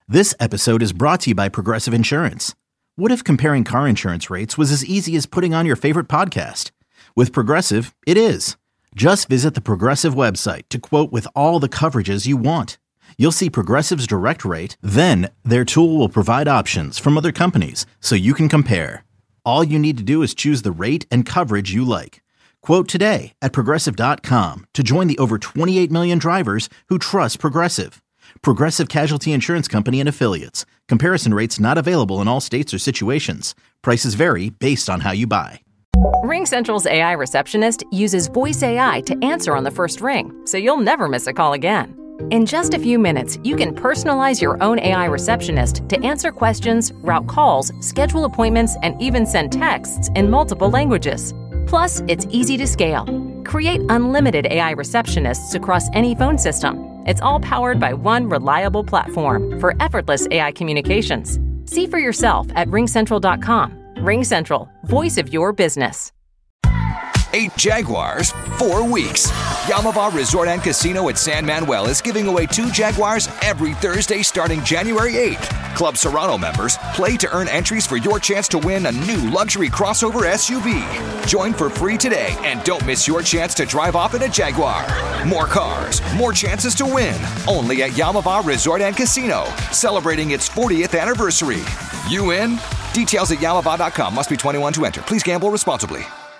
This episode is brought to you by Progressive Insurance. What if comparing car insurance rates was as easy as putting on your favorite podcast? With Progressive, it is. Just visit the Progressive website to quote with all the coverages you want. You'll see Progressive's direct rate, then their tool will provide options from other companies so you can compare. All you need to do is choose the rate and coverage you like. Quote today at Progressive.com to join the over 28 million drivers who trust Progressive. Progressive Casualty Insurance Company and Affiliates. Comparison rates not available in all states or situations. Prices vary based on how you buy. RingCentral's AI receptionist uses voice AI to answer on the first ring, so you'll never miss a call again. In just a few minutes, you can personalize your own AI receptionist to answer questions, route calls, schedule appointments, and even send texts in multiple languages. Plus, it's easy to scale. Create unlimited AI receptionists across any phone system. It's all powered by one reliable platform for effortless AI communications. See for yourself at ringcentral.com. RingCentral, voice of your business. 8 Jaguars, 4 weeks. Yamava Resort and Casino at San Manuel is giving away 2 Jaguars every Thursday starting January 8th. Club Serrano members play to earn entries for your chance to win a new luxury crossover SUV. Join for free today and don't miss your chance to drive off in a Jaguar. More cars, more chances to win. Only at Yamava Resort and Casino, celebrating its 40th anniversary. You in? Details at yamava.com. Must be 21 to enter. Please gamble responsibly.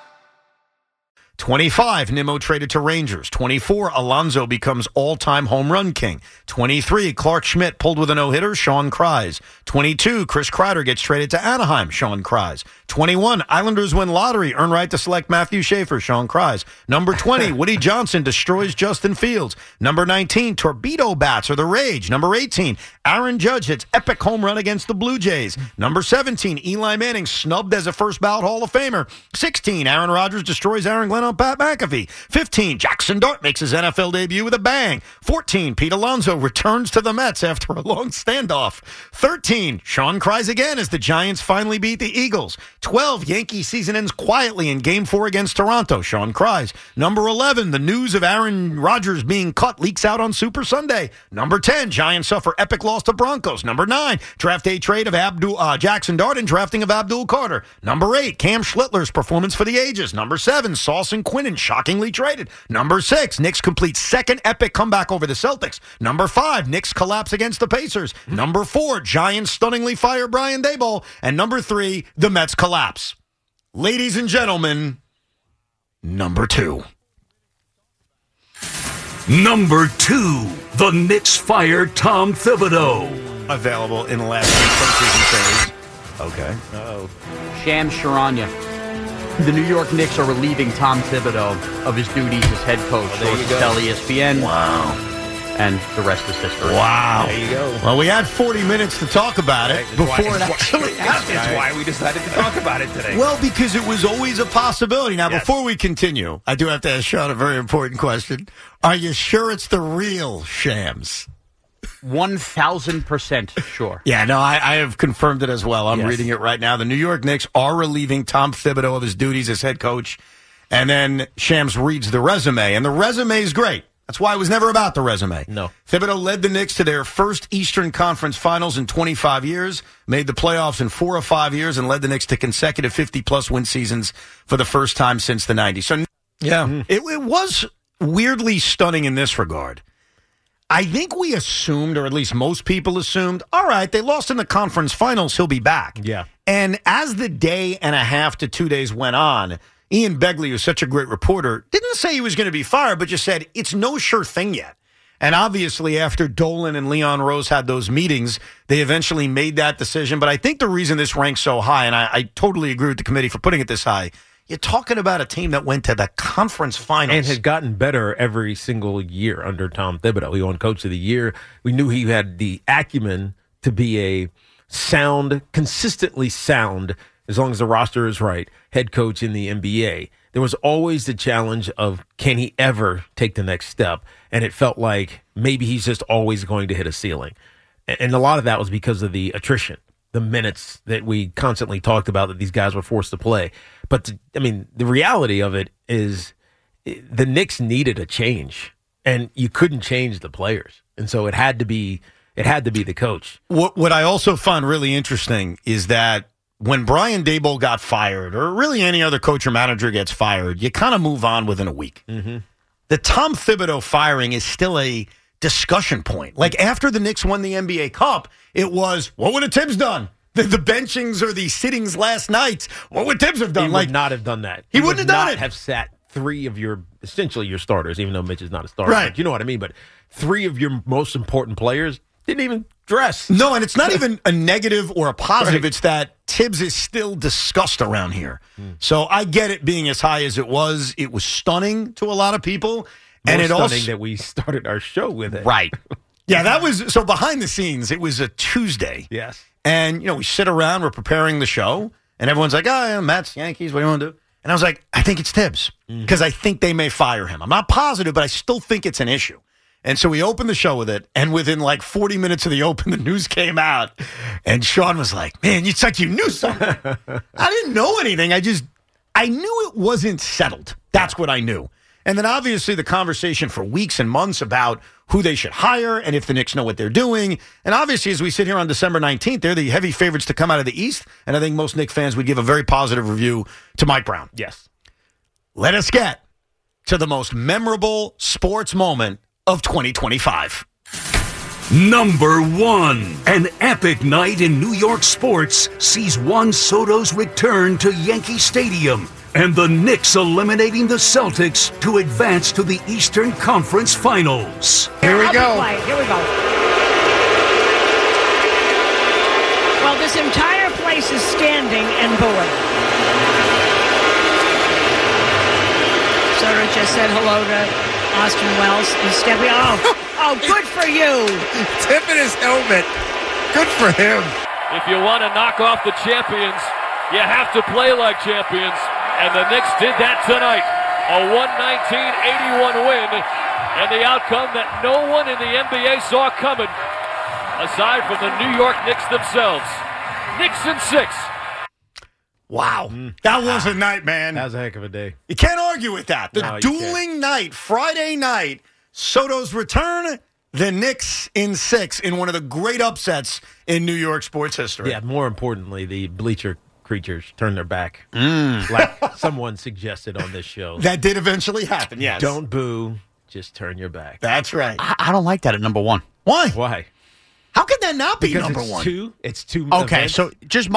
25, Nimmo traded to Rangers. 24, Alonso becomes all-time home run king. 23, Clark Schmidt pulled with a no-hitter, Sean Kryes. 22, Chris Kreider gets traded to Anaheim, Sean Kryes. 21, Islanders win lottery, earn right to select Matthew Schaefer, Sean Kryes. Number 20, Woody Johnson destroys Justin Fields. Number 19, Torpedo Bats are the rage. Number 18, Aaron Judge hits epic home run against the Blue Jays. Number 17, Eli Manning snubbed as a first ballot Hall of Famer. 16, Aaron Rodgers destroys Aaron Glenn on Pat McAfee. 15, Jackson Dart makes his NFL debut with a bang. 14, Pete Alonso returns to the Mets after a long standoff. 13, Sean Kryes again as the Giants finally beat the Eagles. 12, Yankee season ends quietly in Game 4 against Toronto, Sean Kryes. Number 11, the news of Aaron Rodgers being cut leaks out on Super Sunday. Number 10, Giants suffer epic loss to Broncos. Number 9, draft day trade of Jackson Dart and drafting of Abdul Carter. Number 8, Cam Schlittler's performance for the ages. Number 7, Sauce and Quinnen shockingly traded. Number 6, Knicks complete second epic comeback over the Celtics. Number 5, Knicks collapse against the Pacers. Number 4, Giants stunningly fire Brian Daboll. And number 3, the Mets collapse. Ladies and gentlemen, number 2. Number 2, the Knicks fire Tom Thibodeau. Available in the last week postseason series. Okay. Uh-oh. Shams Charania. The New York Knicks are relieving Tom Thibodeau of his duties as head coach. Sources tell ESPN. Wow. And the rest is history. Wow. There you go. Well, we had 40 minutes to talk about it before it actually happened. That's why we decided to talk about it today. Well, because it was always a possibility. Now, before we continue, I do have to ask Sean a very important question. Are you sure it's the real Shams? 1,000% sure. Yeah, no, I have confirmed it as well. I'm reading it right now. The New York Knicks are relieving Tom Thibodeau of his duties as head coach. And then Shams reads the resume, and the resume is great. That's why it was never about the resume. No. Thibodeau led the Knicks to their first Eastern Conference Finals in 25 years, made the playoffs in 4 of 5 years, and led the Knicks to consecutive 50-plus win seasons for the first time since the 90s. So, yeah, it was weirdly stunning in this regard. I think we assumed, or at least most people assumed, all right, they lost in the conference finals, he'll be back. Yeah. And as the day and a half to 2 days went on, Ian Begley, who's such a great reporter, didn't say he was going to be fired, but just said it's no sure thing yet. And obviously, after Dolan and Leon Rose had those meetings, they eventually made that decision. But I think the reason this ranks so high, and I totally agree with the committee for putting it this high, you're talking about a team that went to the conference finals. And had gotten better every single year under Tom Thibodeau. He won Coach of the Year. We knew he had the acumen to be a sound, consistently sound, as long as the roster is right, head coach in the NBA. There was always the challenge of, can he ever take the next step? And it felt like maybe he's just always going to hit a ceiling. And a lot of that was because of the attrition, the minutes that we constantly talked about that these guys were forced to play. But, the reality of it is the Knicks needed a change, and you couldn't change the players. And so it had to be it had to be the coach. What I also find really interesting is that when Brian Daboll got fired, or really any other coach or manager gets fired, you kind of move on within a week. Mm-hmm. The Tom Thibodeau firing is still a discussion point. Like after the Knicks won the NBA Cup, it was, what would have Tibbs done? The benchings or the sittings last night, what would Tibbs have done? He would not have done that. He wouldn't have done it. Have sat three of your, essentially your starters, even though Mitch is not a starter. Right. But you know what I mean? But three of your most important players didn't even dress. No, and it's not even a negative or a positive. Right. It's that Tibbs is still discussed around here. So I get it being as high as it was. It was stunning to a lot of people. And it stunning also that we started our show with it. Right. Yeah, that was so behind the scenes. It was a Tuesday. Yes. And, we sit around, we're preparing the show, and everyone's like, oh, yeah, Mets, Yankees, what do you want to do? And I was like, I think it's Tibbs because I think they may fire him. I'm not positive, but I still think it's an issue. And so we opened the show with it, and within like 40 minutes of the open, the news came out, and Sean was like, man, it's like you knew something. I didn't know anything. I knew it wasn't settled. That's what I knew. And then obviously the conversation for weeks and months about who they should hire and if the Knicks know what they're doing. And obviously as we sit here on December 19th, they're the heavy favorites to come out of the East. And I think most Knicks fans would give a very positive review to Mike Brown. Yes. Let us get to the most memorable sports moment of 2025. Number 1. An epic night in New York sports sees Juan Soto's return to Yankee Stadium and the Knicks eliminating the Celtics to advance to the Eastern Conference Finals. Here we go. Well, this entire place is standing and booing. Soto just said hello to Austin Wells. He's stepping. Oh, good for you. Tipping his helmet. Good for him. If you want to knock off the champions, you have to play like champions. And the Knicks did that tonight. A 119-81 win. And the outcome that no one in the NBA saw coming, aside from the New York Knicks themselves. Knicks in 6. Wow. That was a night, man. That was a heck of a day. You can't argue with that. The No, you dueling night, Friday night, Soto's return, the Knicks in 6 in one of the great upsets in New York sports history. Yeah, more importantly, the bleacher creatures turned their back. Like someone suggested on this show. That did eventually happen, yes. Don't boo, just turn your back. That's right. I don't like that at number 1. Why? Why? How could that not be Because number it's 1? It's two. Okay, events. so just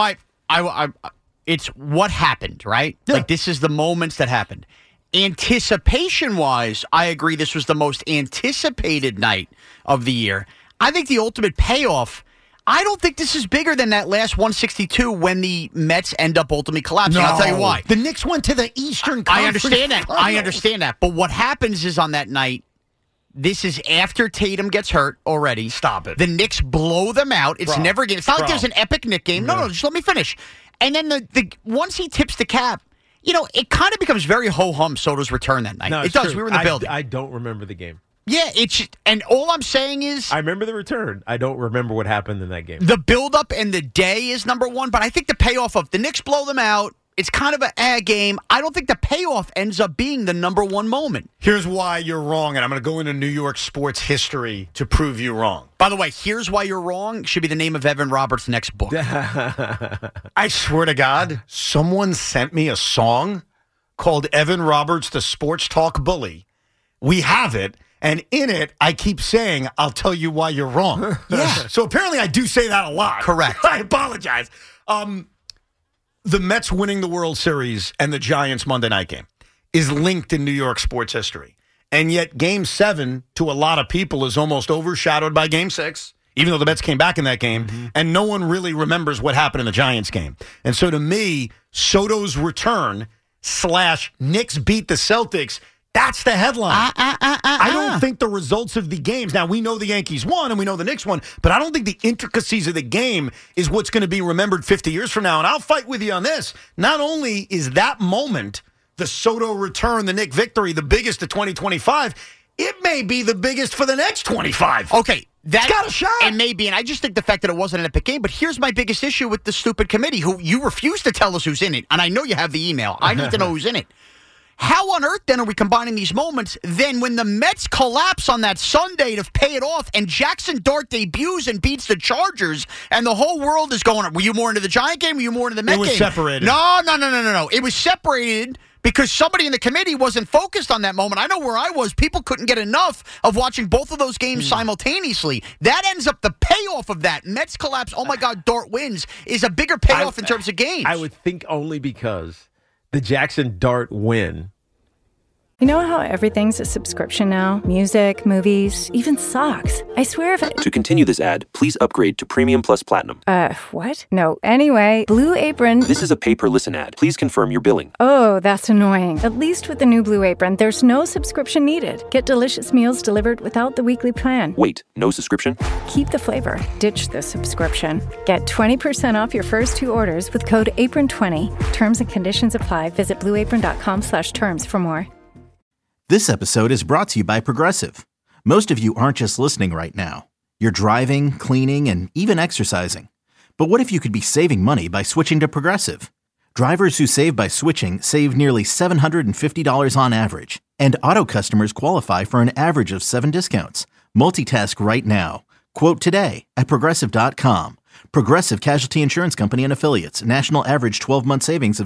it's what happened, right? Yeah. Like this is the moments that happened. Anticipation-wise, I agree this was the most anticipated night of the year. I think the ultimate payoff, I don't think this is bigger than that last 162 when the Mets end up ultimately collapsing. I'll tell you why. The Knicks went to the Eastern Conference. I understand that. Finals. I understand that. But what happens is on that night, this is after Tatum gets hurt already. Stop it. The Knicks blow them out. It's Bro. never a game. It's not like Bro. there's an epic Knick game. No, just let me finish. And then the once he tips the cap, it kind of becomes very ho-hum Soto's return that night. No, it it's does. true. We were in the building. I don't remember the game. Yeah, and all I'm saying is I remember the return. I don't remember what happened in that game. the build-up and the day is number 1, but I think the payoff of the Knicks blow them out, it's kind of a game. I don't think the payoff ends up being the number 1 moment. Here's why you're wrong, and I'm going to go into New York sports history to prove you wrong. By the way, Here's Why You're Wrong should be the name of Evan Roberts' next book. I swear to God, someone sent me a song called Evan Roberts, the Sports Talk Bully. We have it. And in it, I keep saying, I'll tell you why you're wrong. Yeah. So apparently I do say that a lot. Correct. I apologize. The Mets winning the World Series and the Giants Monday night game is linked in New York sports history. And yet Game 7, to a lot of people, is almost overshadowed by Game 6, even though the Mets came back in that game, and no one really remembers what happened in the Giants game. And so to me, Soto's return / Knicks beat the Celtics, that's the headline. I don't think the results of the games. Now, we know the Yankees won and we know the Knicks won, but I don't think the intricacies of the game is what's going to be remembered 50 years from now. And I'll fight with you on this. Not only is that moment, the Soto return, the Knick victory, the biggest of 2025, it may be the biggest for the next 25. Okay. That got a shot. It may be, and I just think the fact that it wasn't an epic game, but here's my biggest issue with the stupid committee, who you refuse to tell us who's in it, and I know you have the email. I need to know who's in it. How on earth then are we combining these moments? Then when the Mets collapse on that Sunday to pay it off and Jackson Dart debuts and beats the Chargers and the whole world is going, were you more into the Giant game? Were you more into the Met game? It was separated. No. It was separated because somebody in the committee wasn't focused on that moment. I know where I was. People couldn't get enough of watching both of those games simultaneously. That ends up the payoff of that. Mets collapse, oh my God, Dart wins, is a bigger payoff in terms of games. I would think only because the Jackson Dart win. You know how everything's a subscription now? Music, movies, even socks. I swear if To continue this ad, please upgrade to Premium Plus Platinum. What? No, anyway, Blue Apron... This is a pay-per-listen ad. Please confirm your billing. Oh, that's annoying. At least with the new Blue Apron, there's no subscription needed. Get delicious meals delivered without the weekly plan. Wait, no subscription? Keep the flavor. Ditch the subscription. Get 20% off your first 2 orders with code APRON20. Terms and conditions apply. Visit blueapron.com/terms for more. This episode is brought to you by Progressive. Most of you aren't just listening right now. You're driving, cleaning, and even exercising. But what if you could be saving money by switching to Progressive? Drivers who save by switching save nearly $750 on average. And auto customers qualify for an average of 7 discounts. Multitask right now. Quote today at Progressive.com. Progressive Casualty Insurance Company and Affiliates. National average 12-month savings of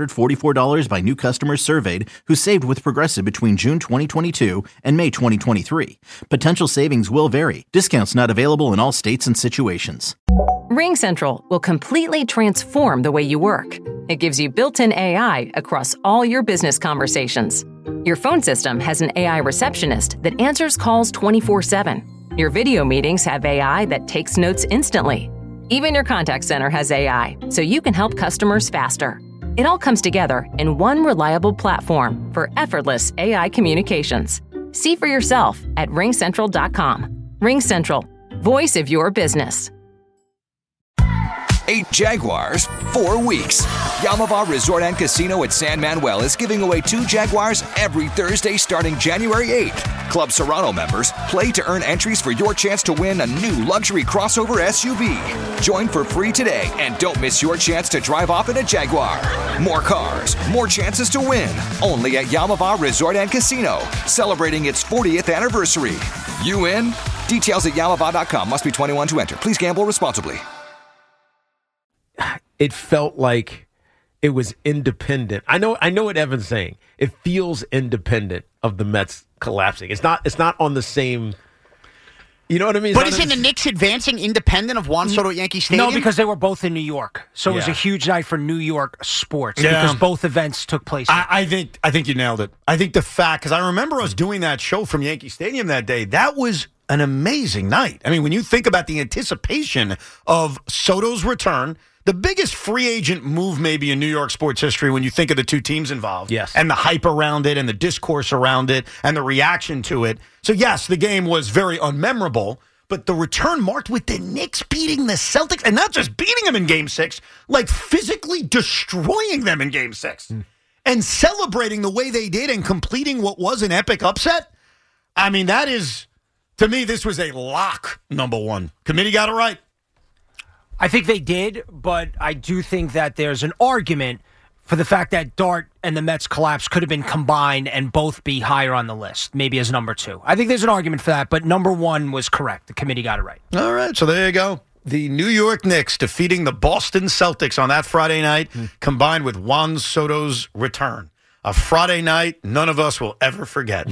$744 by new customers surveyed who saved with Progressive between June 2022 and May 2023. Potential savings will vary. Discounts not available in all states and situations. RingCentral will completely transform the way you work. It gives you built-in AI across all your business conversations. Your phone system has an AI receptionist that answers calls 24/7. Your video meetings have AI that takes notes instantly. Even your contact center has AI, so you can help customers faster. It all comes together in one reliable platform for effortless AI communications. See for yourself at RingCentral.com. RingCentral, voice of your business. 8 Jaguars, 4 weeks. Yamava Resort and Casino at San Manuel is giving away 2 Jaguars every Thursday starting January 8th. Club Serrano members play to earn entries for your chance to win a new luxury crossover SUV. Join for free today and don't miss your chance to drive off in a Jaguar. More cars, more chances to win. Only at Yamava Resort and Casino, celebrating its 40th anniversary. You in? Details at Yamava.com. Must be 21 to enter. Please gamble responsibly. It felt like it was independent. I know what Evan's saying. It feels independent of the Mets collapsing. It's not on the same. You know what I mean? But isn't the Knicks advancing independent of Juan Soto at Yankee Stadium? No, because they were both in New York. So it was a huge night for New York sports because both events took place. I think you nailed it. I think the fact, because I remember us doing that show from Yankee Stadium that day, that was an amazing night. I mean, when you think about the anticipation of Soto's return, the biggest free agent move maybe in New York sports history when you think of the 2 teams involved. Yes. And the hype around it and the discourse around it and the reaction to it. So, yes, the game was very unmemorable, but the return marked with the Knicks beating the Celtics, and not just beating them in Game 6, like physically destroying them in Game 6 and celebrating the way they did and completing what was an epic upset. I mean, that is, to me, this was a lock, number 1. Committee got it right. I think they did, but I do think that there's an argument for the fact that Dart and the Mets collapse could have been combined and both be higher on the list, maybe as number 2. I think there's an argument for that, but number 1 was correct. The committee got it right. All right, so there you go. The New York Knicks defeating the Boston Celtics on that Friday night, combined with Juan Soto's return. A Friday night none of us will ever forget.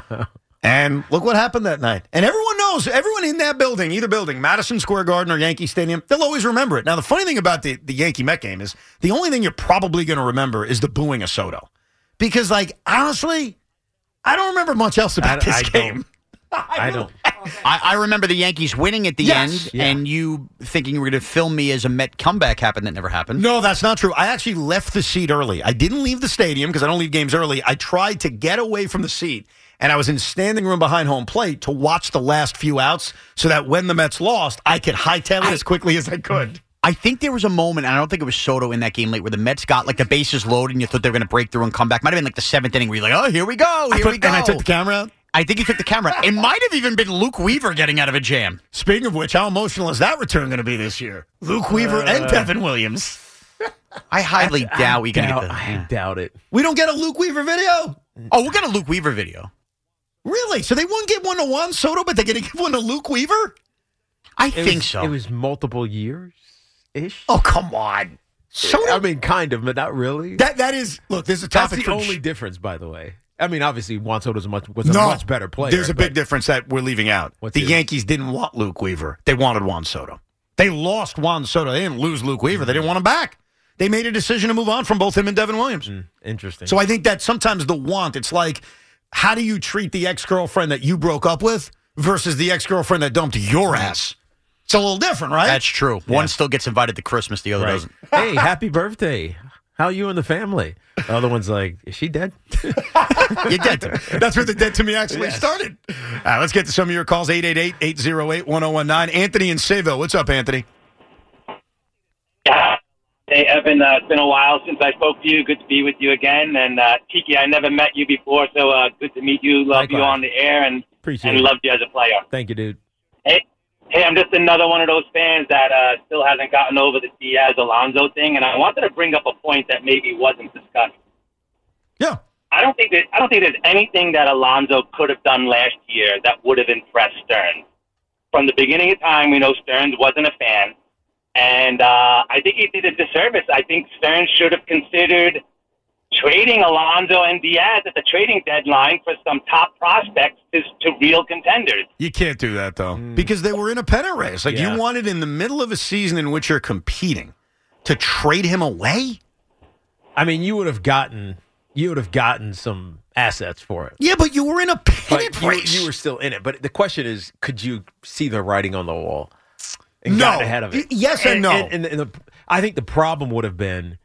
And look what happened that night. And everyone knows, everyone in that building, either building, Madison Square Garden or Yankee Stadium, they'll always remember it. Now, the funny thing about the Yankee-Met game is the only thing you're probably going to remember is the booing of Soto. Because, like, honestly, I don't remember much else about this game. I don't. I remember the Yankees winning at the end and you thinking you were going to film me as a Met comeback happened that never happened. No, that's not true. I actually left the seat early. I didn't leave the stadium because I don't leave games early. I tried to get away from the seat. And I was in standing room behind home plate to watch the last few outs so that when the Mets lost, I could hightail it as quickly as I could. I think there was a moment, and I don't think it was Soto in that game late, where the Mets got like the bases loaded and you thought they were going to break through and come back. Might have been like the 7th inning where you're like, oh, here we go, here we go. And I took the camera out? I think he took the camera. It might have even been Luke Weaver getting out of a jam. Speaking of which, how emotional is that return going to be this year? Luke Weaver and Devin Williams. I highly doubt we can get that. I doubt it. We don't get a Luke Weaver video? Oh, we'll get a Luke Weaver video. Really? So they won't give one to Juan Soto, but they're going to give one to Luke Weaver? I think so. It was multiple years-ish. Oh, come on. Soto? I mean, kind of, but not really. That is, look, there's a topic. That's the only difference, by the way. I mean, obviously, Juan Soto was a much better player. There's a big difference that we're leaving out. The Yankees didn't want Luke Weaver. They wanted Juan Soto. They lost Juan Soto. They didn't lose Luke Weaver. They didn't want him back. They made a decision to move on from both him and Devin Williams. Interesting. So I think that sometimes the want, it's like, how do you treat the ex-girlfriend that you broke up with versus the ex-girlfriend that dumped your ass? It's a little different, right? That's true. Yeah. One still gets invited to Christmas, the other doesn't. Hey, happy birthday. How are you and the family? The other one's like, is she dead? You're dead to me. That's where the dead to me actually started. Let's get to some of your calls. 888-808-1019. Anthony in Sayville. What's up, Anthony? Hey, Evan, it's been a while since I spoke to you. Good to be with you again. And Tiki, I never met you before, so good to meet you. Love you on the air and loved you as a player. Thank you, dude. Hey, I'm just another one of those fans that still hasn't gotten over the Diaz-Alonso thing, and I wanted to bring up a point that maybe wasn't discussed. Yeah. I don't think there's anything that Alonso could have done last year that would have impressed Stearns. From the beginning of time, we know Stearns wasn't a fan, and I think he did a disservice. I think Stearns should have considered trading Alonso and Diaz at the trading deadline for some top prospects to real contenders. You can't do that, though, because they were in a pennant race. Like, you wanted in the middle of a season in which you're competing to trade him away? I mean, you would have gotten some assets for it. Yeah, but you were in a pennant race. You were still in it. But the question is, could you see the writing on the wall and No. got ahead of it? Yes and no. And I think the problem would have been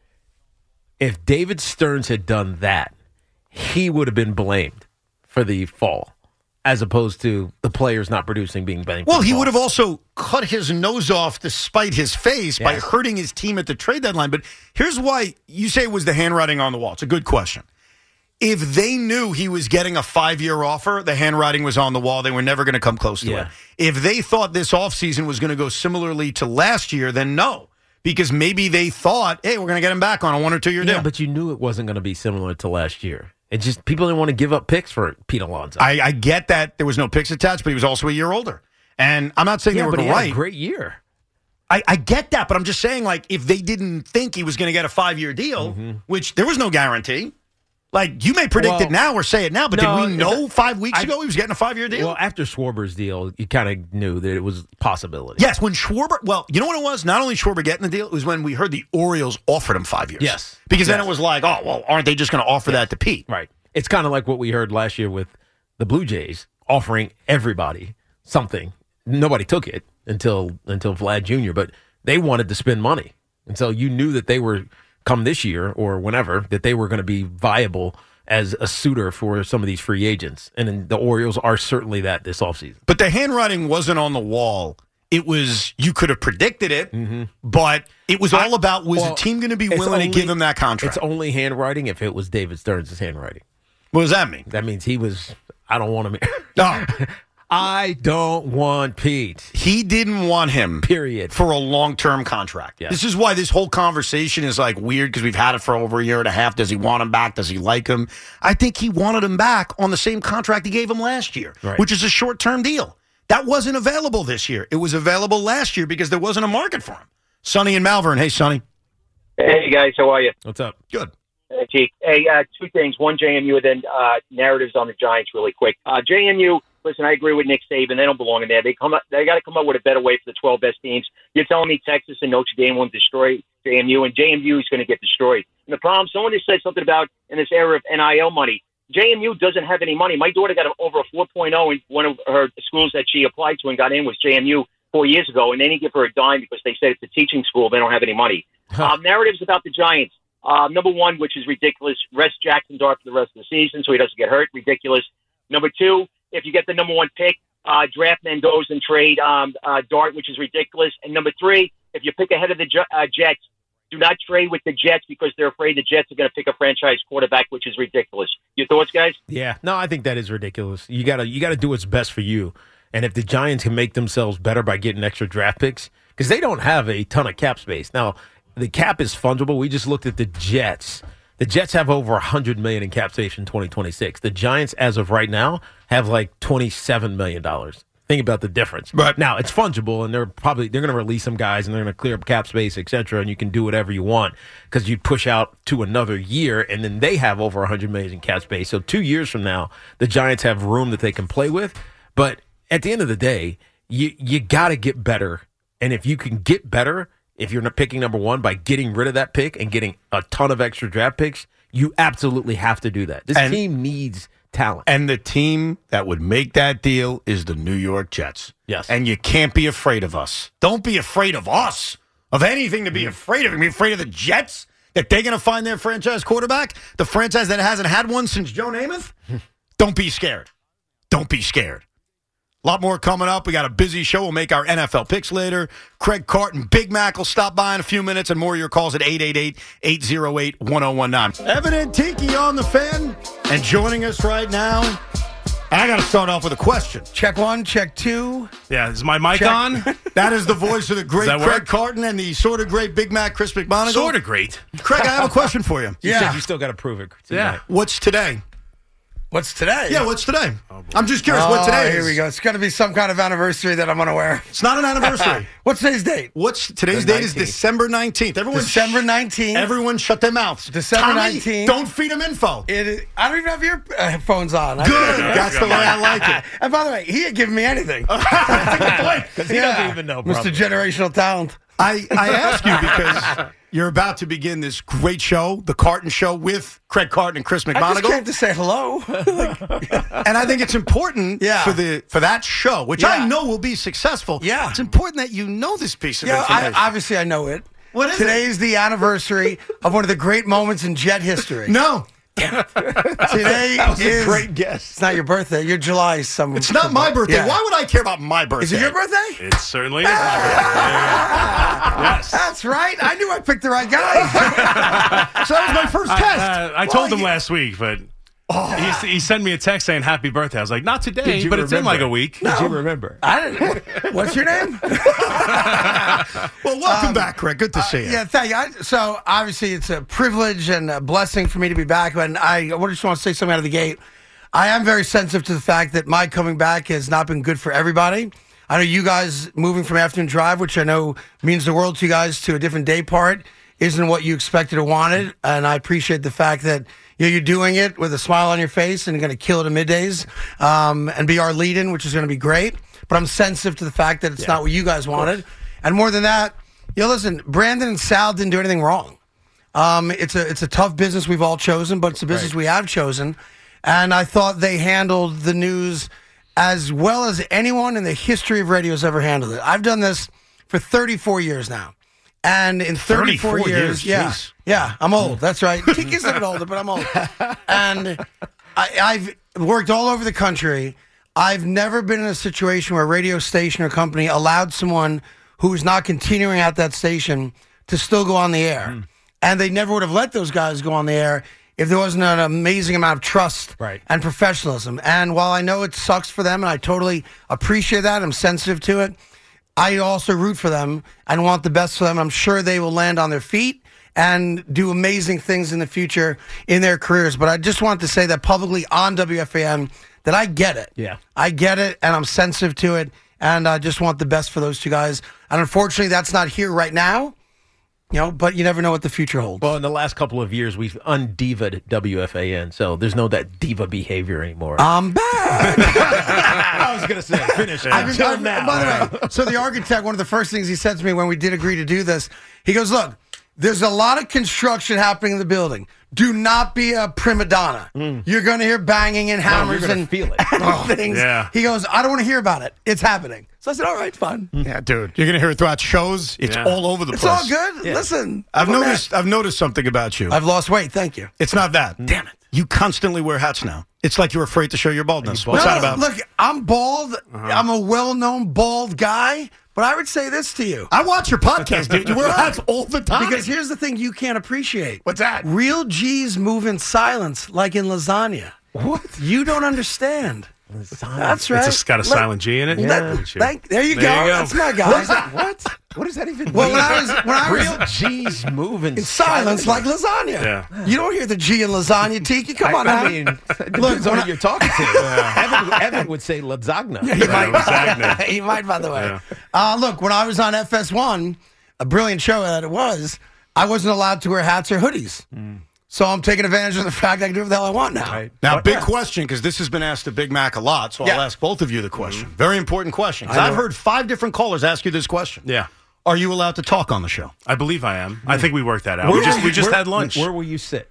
if David Stearns had done that, he would have been blamed for the fall, as opposed to the players not producing being blamed. Well, he would have also cut his nose off to spite his face by hurting his team at the trade deadline. But here's why you say it was the handwriting on the wall. It's a good question. If they knew he was getting a 5-year offer, the handwriting was on the wall. They were never going to come close to it. If they thought this offseason was going to go similarly to last year, then no. Because maybe they thought, hey, we're going to get him back on a 1 or 2 year deal. Yeah, but you knew it wasn't going to be similar to last year. It just people didn't want to give up picks for Pete Alonso. I get that there was no picks attached, but he was also a year older. And I'm not saying they were but he right. had a great year. I get that, but I'm just saying, like, if they didn't think he was going to get a 5-year deal, which there was no guarantee. Like, you may predict it now or say it now, but did we know 5 weeks ago he was getting a 5-year deal? Well, after Schwarber's deal, you kind of knew that it was a possibility. Yes, when Schwarber, well, you know what it was? Not only Schwarber getting the deal, it was when we heard the Orioles offered him 5 years. Yes. Because then it was like, oh, well, aren't they just going to offer that to Pete? Right. It's kind of like what we heard last year with the Blue Jays offering everybody something. Nobody took it until Vlad Jr., but they wanted to spend money. And so you knew that they were, come this year or whenever, that they were going to be viable as a suitor for some of these free agents. And then the Orioles are certainly that this offseason. But the handwriting wasn't on the wall. It was, you could have predicted it, but it was all about, was the team going to be willing to give him that contract? It's only handwriting if it was David Stearns' handwriting. What does that mean? That means he was, I don't want him. No. I don't want Pete. He didn't want him. Period. For a long-term contract. Yeah. This is why this whole conversation is like weird because we've had it for over a year and a half. Does he want him back? Does he like him? I think he wanted him back on the same contract he gave him last year, which is a short-term deal. That wasn't available this year. It was available last year because there wasn't a market for him. Sonny in Malvern. Hey, Sonny. Hey, guys. How are you? What's up? Good. Hey, two things. One, JMU, and then narratives on the Giants really quick. JMU, listen, I agree with Nick Saban. They don't belong in there. They got to come up with a better way for the 12 best teams. You're telling me Texas and Notre Dame won't destroy JMU, and JMU is going to get destroyed. And the problem, someone just said something about in this era of NIL money, JMU doesn't have any money. My daughter got over a 4.0 in one of her schools that she applied to and got in was JMU 4 years ago, and they didn't give her a dime because they said it's a teaching school. They don't have any money. Narratives about the Giants. Number one, which is ridiculous, rest Jackson Dart for the rest of the season so he doesn't get hurt. Ridiculous. Number two, if you get the number one pick, draft Mendoza and trade Dart, which is ridiculous. And number three, if you pick ahead of the Jets, do not trade with the Jets because they're afraid the Jets are going to pick a franchise quarterback, which is ridiculous. Your thoughts, guys? Yeah, no, I think that is ridiculous. You gotta do what's best for you. And if the Giants can make themselves better by getting extra draft picks, because they don't have a ton of cap space now. the cap is fungible. We just looked at the Jets. The Jets have over $100 million in cap space in 2026. The Giants, as of right now, have like $27 million. Think about the difference. Right. Now, it's fungible, and they're going to release some guys, and they're going to clear up cap space, et cetera, and you can do whatever you want because you push out to another year, and then they have over $100 million in cap space. So 2 years from now, the Giants have room that they can play with. But at the end of the day, you got to get better. And if you can get better, if you're picking number one by getting rid of that pick and getting a ton of extra draft picks, you absolutely have to do that. This team needs talent. And the team that would make that deal is the New York Jets. Yes. And you can't be afraid of us. Don't be afraid of us, of anything to be afraid of. Be afraid of the Jets, that they're going to find their franchise quarterback, the franchise that hasn't had one since Joe Namath. Don't be scared. Don't be scared. A lot more coming up. We got a busy show. We'll make our NFL picks later. Craig Carton, Big Mac will stop by in a few minutes, and more of your calls at 888-808-1019. Evan and Tiki on the Fan, and joining us right now, I got to start off with a question. Check one, check two. Yeah, is my mic on? That is the voice of the great Craig work? Carton and the sort of great Big Mac, Chris McMonagle. Sort of great. Craig, I have a question for you. You said you still got to prove it. Yeah. What's today? What's today? Yeah, what's today? I'm just curious what today is. Here we go. It's going to be some kind of anniversary that I'm unaware. It's not an anniversary. What's today's date? Today's date is December 19th. December 19th. Everyone shut their mouths. December Tommy, 19th. Don't feed them info. I don't even have your phones on. Good. That's the way I like it. And by the way, he ain't giving me anything. That's a good point. Because he doesn't even know. Mr. Generational Talent. I ask you because you're about to begin this great show, The Carton Show, with Craig Carton and Chris McMonagle. I just came to say hello. And I think it's important for that show, which I know will be successful. Yeah. It's important that you know this piece of information. Obviously, I know it. What is Today is the anniversary of one of the great moments in Jet history. No. Today that was a great guess. It's not your birthday. You're July. It's not my birthday. Yeah. Why would I care about my birthday? Is it your birthday? It certainly is my birthday. Yes. That's right. I knew I picked the right guy. So that was my first test. I told him last week, but he sent me a text saying happy birthday. I was like, not today, but it's in like a week. Did you remember? I didn't. What's your name? Well, welcome back, Craig. Good to see you. Yeah, thank you. So obviously it's a privilege and a blessing for me to be back. And I just want to say something out of the gate. I am very sensitive to the fact that my coming back has not been good for everybody. I know you guys moving from afternoon drive, which I know means the world to you guys, to a different day part, isn't what you expected or wanted. And I appreciate the fact that you're doing it with a smile on your face and you're going to kill it at middays and be our lead-in, which is going to be great. But I'm sensitive to the fact that it's not what you guys wanted. And more than that, listen, Brandon and Sal didn't do anything wrong. It's a tough business we've all chosen, but it's a business we have chosen. And I thought they handled the news as well as anyone in the history of radio has ever handled it. I've done this for 34 years now. And in 34 years, yeah, I'm old. That's right. Tiki's a bit older, but I'm old. And I've worked all over the country. I've never been in a situation where a radio station or company allowed someone who is not continuing at that station to still go on the air. And they never would have let those guys go on the air if there wasn't an amazing amount of trust and professionalism. And while I know it sucks for them, and I totally appreciate that, I'm sensitive to it, I also root for them and want the best for them. I'm sure they will land on their feet and do amazing things in the future in their careers. But I just want to say that publicly on WFAN that I get it. Yeah. I get it, and I'm sensitive to it, and I just want the best for those two guys. And unfortunately, that's not here right now. But you never know what the future holds. Well, in the last couple of years, we've undivad WFAN, so there's no that diva behavior anymore. I'm back. I was going to say, finish it. Until now. By the way, so the architect, one of the first things he said to me when we did agree to do this, he goes, look, there's a lot of construction happening in the building. Do not be a prima donna. You're going to hear banging and hammers and feel it. things. Yeah. He goes, I don't want to hear about it. It's happening. So I said, all right, fine. Yeah, dude. You're going to hear it throughout shows. It's all over the It's place. all good. Yeah. Listen. I've noticed something about you. I've lost weight. Thank you. It's not that. Damn it. You constantly wear hats now. It's like you're afraid to show your baldness. What's that about? Look, I'm bald. I'm a well-known bald guy. But I would say this to you. I watch your podcast, dude. You wear hats all the time. Because here's the thing you can't appreciate. What's that? Real G's move in silence, like in lasagna. What? You don't understand. Lasagna. That's right. It's got a silent G in it? There you go. That's my guy. What? What does that even mean? Well, when I was real G's move in silence like lasagna. Yeah. You don't hear the G in lasagna, Tiki. Come on, I now. mean, it depends on who you're talking to. Evan would say lasagna. He might. He might, by the way. Look, when I was on FS1, a brilliant show that it was, I wasn't allowed to wear hats or hoodies. So I'm taking advantage of the fact I can do what the hell I want now. Right. Now, big question, because this has been asked to Big Mac a lot, so I'll ask both of you the question. Very important question. 'Cause I've heard 5 different callers ask you this question. Yeah. Are you allowed to talk on the show? I believe I am. I think we worked that out. We just had lunch. Where will you sit?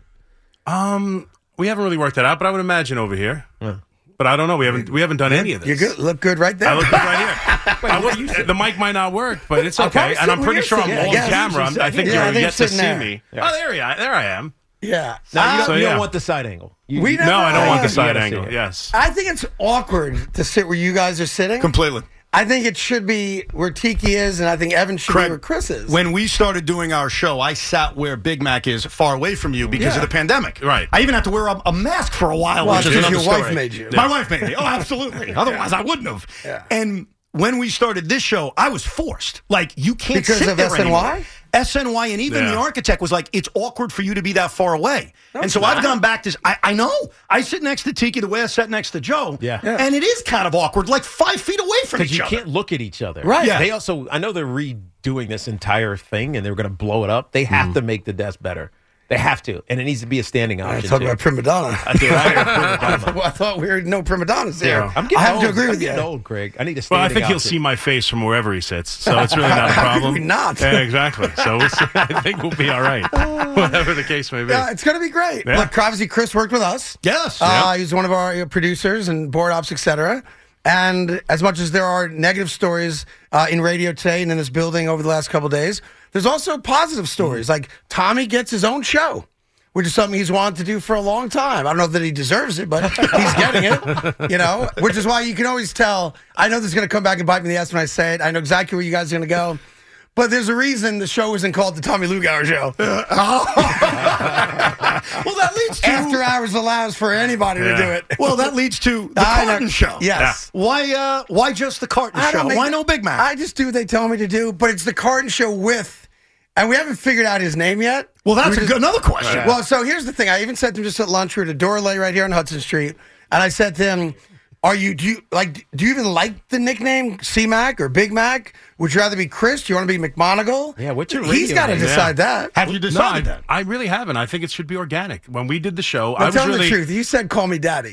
We haven't really worked that out, but I would imagine over here. But I don't know. We haven't done any of this. You good? Look good right there. I look good right here. The mic might not work, but it's okay. And I'm pretty sure I'm on camera. I think you're yet to see me. Oh, there I am. Yeah. Now, you don't want the side angle. No, I don't want the side angle. Yes. I think it's awkward to sit where you guys are sitting. Completely. I think it should be where Tiki is, and I think Evan should be where Chris is. When we started doing our show, I sat where Big Mac is, far away from you because of the pandemic. Right. I even had to wear a mask for a while. Well, which is because another your story. wife made you. My wife made me. Oh, absolutely. Otherwise, I wouldn't have. Yeah. And when we started this show, I was forced. Like, you can't Because sit of there SNY? anymore. SNY, and even the architect was like, it's awkward for you to be that far away. No, and so I've gone back to, I know. I sit next to Tiki the way I sat next to Joe. Yeah. And it is kind of awkward, like 5 feet away from Because each you other. can't look at each other. Right. Yeah. They also, I know they're redoing this entire thing and they're going to blow it up. They have to make the desk better. They have to. And it needs to be a standing option. Talk about prima donna. I thought we were no prima donnas here. I'm getting I have old. to agree with I'm you. getting old, Greg. I need a Well, standing I think he'll outfit. see my face from wherever he sits, so it's really not a problem. Maybe not. Yeah, exactly. So we'll see. I think we'll be all right, whatever the case may be. Yeah, it's going to be great. Yeah. Look, obviously, Chris worked with us. Yes. He's one of our producers and board ops, etc. And as much as there are negative stories in radio today and in this building over the last couple of days, there's also positive stories. Like Tommy gets his own show, which is something he's wanted to do for a long time. I don't know that he deserves it, but he's getting it, which is why you can always tell. I know this is going to come back and bite me in the ass when I say it. I know exactly where you guys are going to go. But there's a reason the show isn't called the Tommy Lugauer Show. Well, that leads to... After Hours allows for anybody to do it. Well, that leads to the Carton Show. Yes. Yeah. Why just the Carton Show? Why no Big Mac? I just do what they tell me to do, but it's the Carton Show with, and we haven't figured out his name yet. Well, that's another question. Well, so here's the thing. I even said to him just at lunch, we were at a Dorley right here on Hudson Street, and I said to him, do you even like the nickname C-Mac or Big Mac? Would you rather be Chris? Do you want to be McMonagle? Yeah, what's your He's radio got to name? decide that. Have you decided that? I really haven't. I think it should be organic. When we did the show, Now, I was tell me really the truth. You said call me daddy.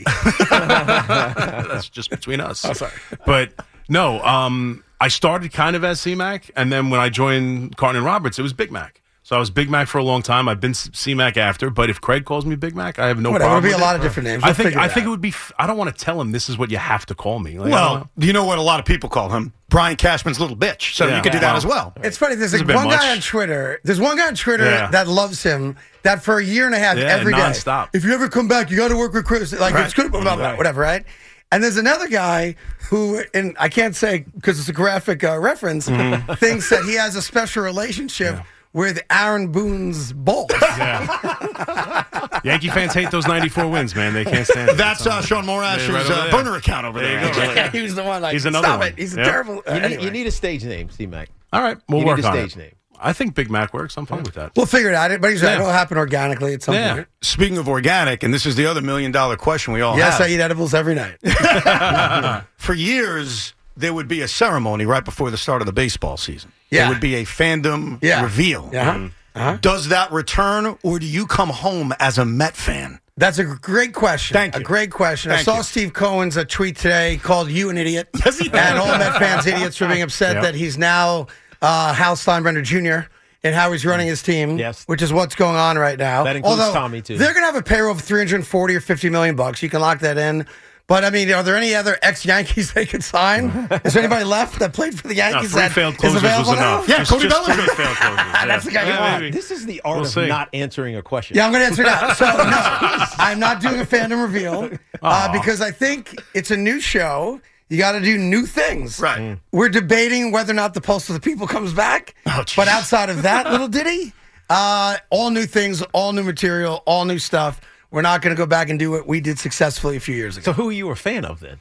That's just between us. Oh, sorry. But no, I started kind of as C-Mac, and then when I joined Carton and Roberts, it was Big Mac. So I was Big Mac for a long time. I've been C-Mac after, but if Craig calls me Big Mac, I have no problem. It would be with a lot of different names. I think it would be. I don't want to tell him this is what you have to call me. Like, Well, you know what a lot of people call him? Brian Cashman's little bitch. So you could do that as well. It's funny. There's It's a bit one much. guy on Twitter. There's one guy on Twitter Yeah. that loves him. That for a year and a half, every day, nonstop. if you ever come back, you got to work with Chris. Like it's good, blah, blah, blah, whatever, right? And there's another guy who, and I can't say because it's a graphic reference, thinks that he has a special relationship with Aaron Boone's balls. Yankee fans hate those 94 wins, man. They can't stand it. That's Sean Morash's burner account over there. He was the one. Like, He's another stop one. it. He's Yep. terrible. You need a stage name, C-Mac. All right, we'll You work need a on stage it. name. I think Big Mac works. I'm fine with that. We'll figure it out. But he's right. Yeah. It'll happen organically at some point. Speaking of organic, and this is the other $1 million question we all Yes, have. I eat edibles every night. For years, there would be a ceremony right before the start of the baseball season. Yeah. There would be a fandom reveal. Yeah. Does that return, or do you come home as a Met fan? That's a great question. Thank you. A great question. I Thank saw you. Steve Cohen's tweet today called you an idiot. Yes, he did. And all Met fans idiots for being upset that he's now Hal Steinbrenner Jr. and how he's running his team, Yes. which is what's going on right now. That includes Although, Tommy, too. They're going to have a payroll of $340 or $50 million. You can lock that in. But, I mean, are there any other ex-Yankees they could sign? Is there anybody left that played for the Yankees Three that failed is closers was available now? enough. Yeah, Just Cody Bellinger. three failed closers. That's the guy you want. maybe. This is the art We'll of see. not answering a question. Yeah, I'm going to answer that. So, no, I'm not doing a fandom reveal because I think it's a new show. You got to do new things. Right. We're debating whether or not the Pulse of the People comes back. jeez. But outside of that little ditty, all new things, all new material, all new stuff. We're not going to go back and do what we did successfully a few years ago. So who are you a fan of then?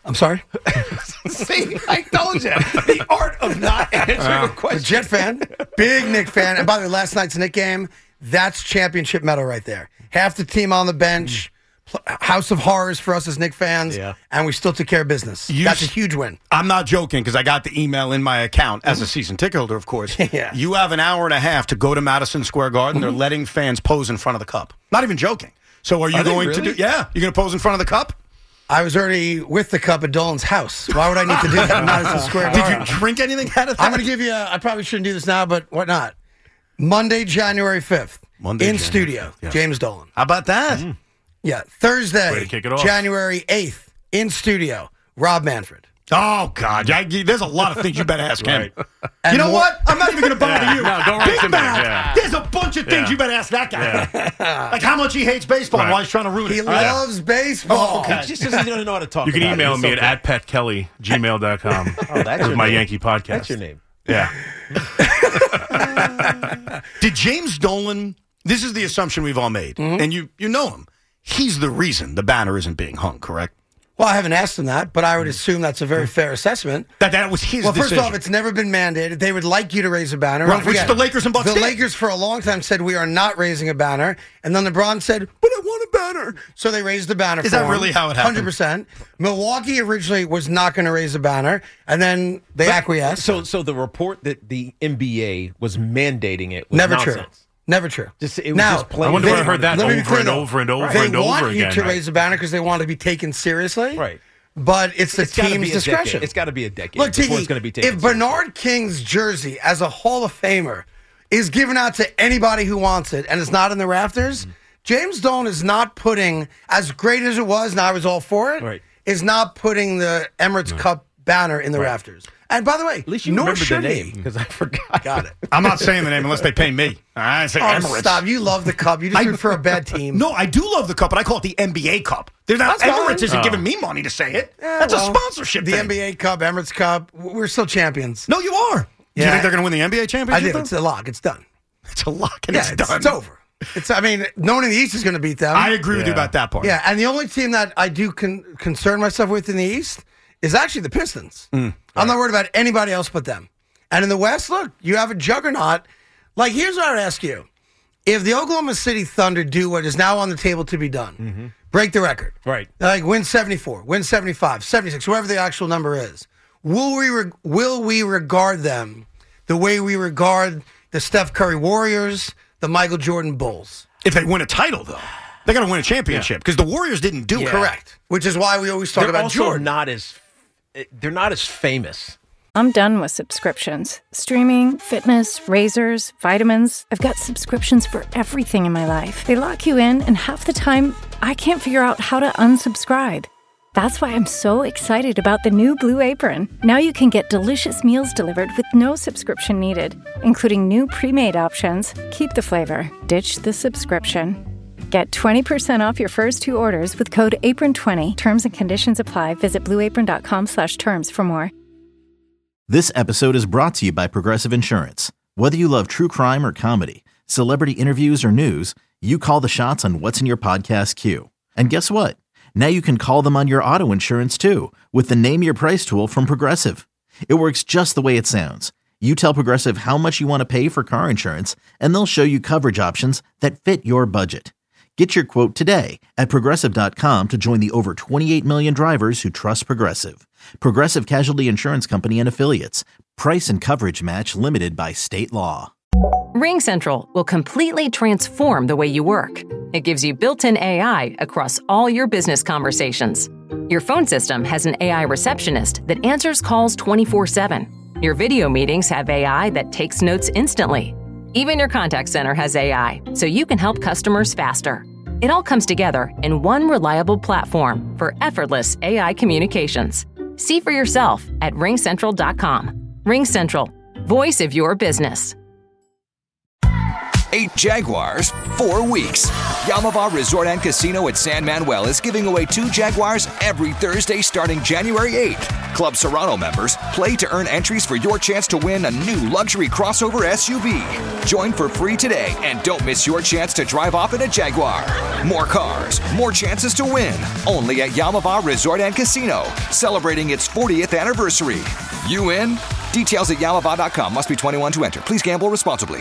I'm sorry? See, I told you. The art of not answering a question. Jet fan, big Nick fan. And by the way, last night's Nick game, that's championship medal right there. Half the team on the bench, House of Horrors for us as Nick fans, and we still took care of business. That's a huge win. I'm not joking because I got the email in my account as a season ticket holder, of course. You have an hour and a half to go to Madison Square Garden. They're letting fans pose in front of the cup. Not even joking. So are you going to do? Yeah, you're going to pose in front of the cup? I was already with the cup at Dolan's house. Why would I need to do that at Madison Square Garden? Did you drink anything out of that? I'm going to give you, I probably shouldn't do this now, but what not? Monday, January 5th. In studio, James Dolan. How about that? Yeah. Thursday, way to kick it off. January 8th, in studio, Rob Manfred. Oh, God. There's a lot of things you better ask him. And you know what? I'm not even going to bother you. No, don't write Big to me. Mac, Yeah. there's a bunch of things you better ask that guy. Like how much he hates baseball and why he's trying to ruin it. He loves baseball. Oh, okay. He just doesn't know how to talk. You can about email it. me It's at @petkelly@gmail.com. Oh, that's with your my name. Yankee podcast. That's your name. Yeah. Did James Dolan, this is the assumption we've all made, and you know him. He's the reason the banner isn't being hung, correct? Well, I haven't asked him that, but I would assume that's a very fair assessment. That was his Well, decision. first off, it's never been mandated. They would like you to raise a banner. Right, Don't which forget, the Lakers and Bucks The did. Lakers for a long time said we are not raising a banner, and then LeBron said, "But I want a banner," so they raised the banner. Is for that him. really how it happened? 100%. Milwaukee originally was not going to raise a banner, and then they acquiesced. So the report that the NBA was mandating it was Never nonsense. true. Never true. It was Now, just plain. I wonder where I heard that let me be over clear, and though. over and over They and over want again. you to raise a banner because they want to be taken seriously. Right. But it's the gotta team's be a discretion. decade. It's got to be a decade Look, before Tiki, it's going to be taken if seriously. Bernard King's jersey as a Hall of Famer is given out to anybody who wants it and it's not in the rafters, James Dolan is not putting, as great as it was, and I was all for it, is not putting the Emirates Cup banner in the rafters. And by the way, At least you nor remember the should name he. because I forgot. Got it. I'm not saying the name unless they pay me. I say Emirates. Stop. You love the Cup. You just root for a bad team. No, I do love the cup, but I call it the NBA Cup. Emirates fine. isn't giving me money to say it. Yeah, That's well, a sponsorship The thing. NBA Cup, Emirates Cup, we're still champions. No, you are. Do you Yeah. think they're going to win the NBA I championship? do. It's a lock. It's done. It's a lock and Yeah, it's done. It's over. I mean, no one in the East is going to beat them. I agree with you about that part. Yeah, and the only team that I do concern myself with in the East is actually the Pistons. I'm not worried about anybody else but them. And in the West, look, you have a juggernaut. Like, here's what I would ask you. If the Oklahoma City Thunder do what is now on the table to be done, break the record, Right. like win 74, win 75, 76, whoever the actual number is, will we regard them the way we regard the Steph Curry Warriors, the Michael Jordan Bulls? If they win a title, though, they got to win a championship because the Warriors didn't do it. Correct. Which is why we always talk They're about also Jordan. they're not as famous. I'm done with subscriptions. Streaming, fitness, razors, vitamins. I've got subscriptions for everything in my life. They lock you in, and half the time, I can't figure out how to unsubscribe. That's why I'm so excited about the new Blue Apron. Now you can get delicious meals delivered with no subscription needed, including new pre-made options. Keep the flavor, ditch the subscription. Get 20% off your first 2 orders with code APRON20. Terms and conditions apply. Visit blueapron.com/terms for more. This episode is brought to you by Progressive Insurance. Whether you love true crime or comedy, celebrity interviews or news, you call the shots on what's in your podcast queue. And guess what? Now you can call them on your auto insurance too with the Name Your Price tool from Progressive. It works just the way it sounds. You tell Progressive how much you want to pay for car insurance, and they'll show you coverage options that fit your budget. Get your quote today at Progressive.com to join the over 28 million drivers who trust Progressive. Progressive Casualty Insurance Company and Affiliates. Price and coverage match limited by state law. RingCentral will completely transform the way you work. It gives you built-in AI across all your business conversations. Your phone system has an AI receptionist that answers calls 24/7. Your video meetings have AI that takes notes instantly. Even your contact center has AI, so you can help customers faster. It all comes together in one reliable platform for effortless AI communications. See for yourself at RingCentral.com. RingCentral, voice of your business. 8 Jaguars, 4 weeks. Yamava Resort and Casino at San Manuel is giving away 2 Jaguars every Thursday starting January 8th. Club Serrano members play to earn entries for your chance to win a new luxury crossover SUV. Join for free today and don't miss your chance to drive off in a Jaguar. More cars, more chances to win. Only at Yamava Resort and Casino, celebrating its 40th anniversary. You in? Details at yamava.com. Must be 21 to enter. Please gamble responsibly.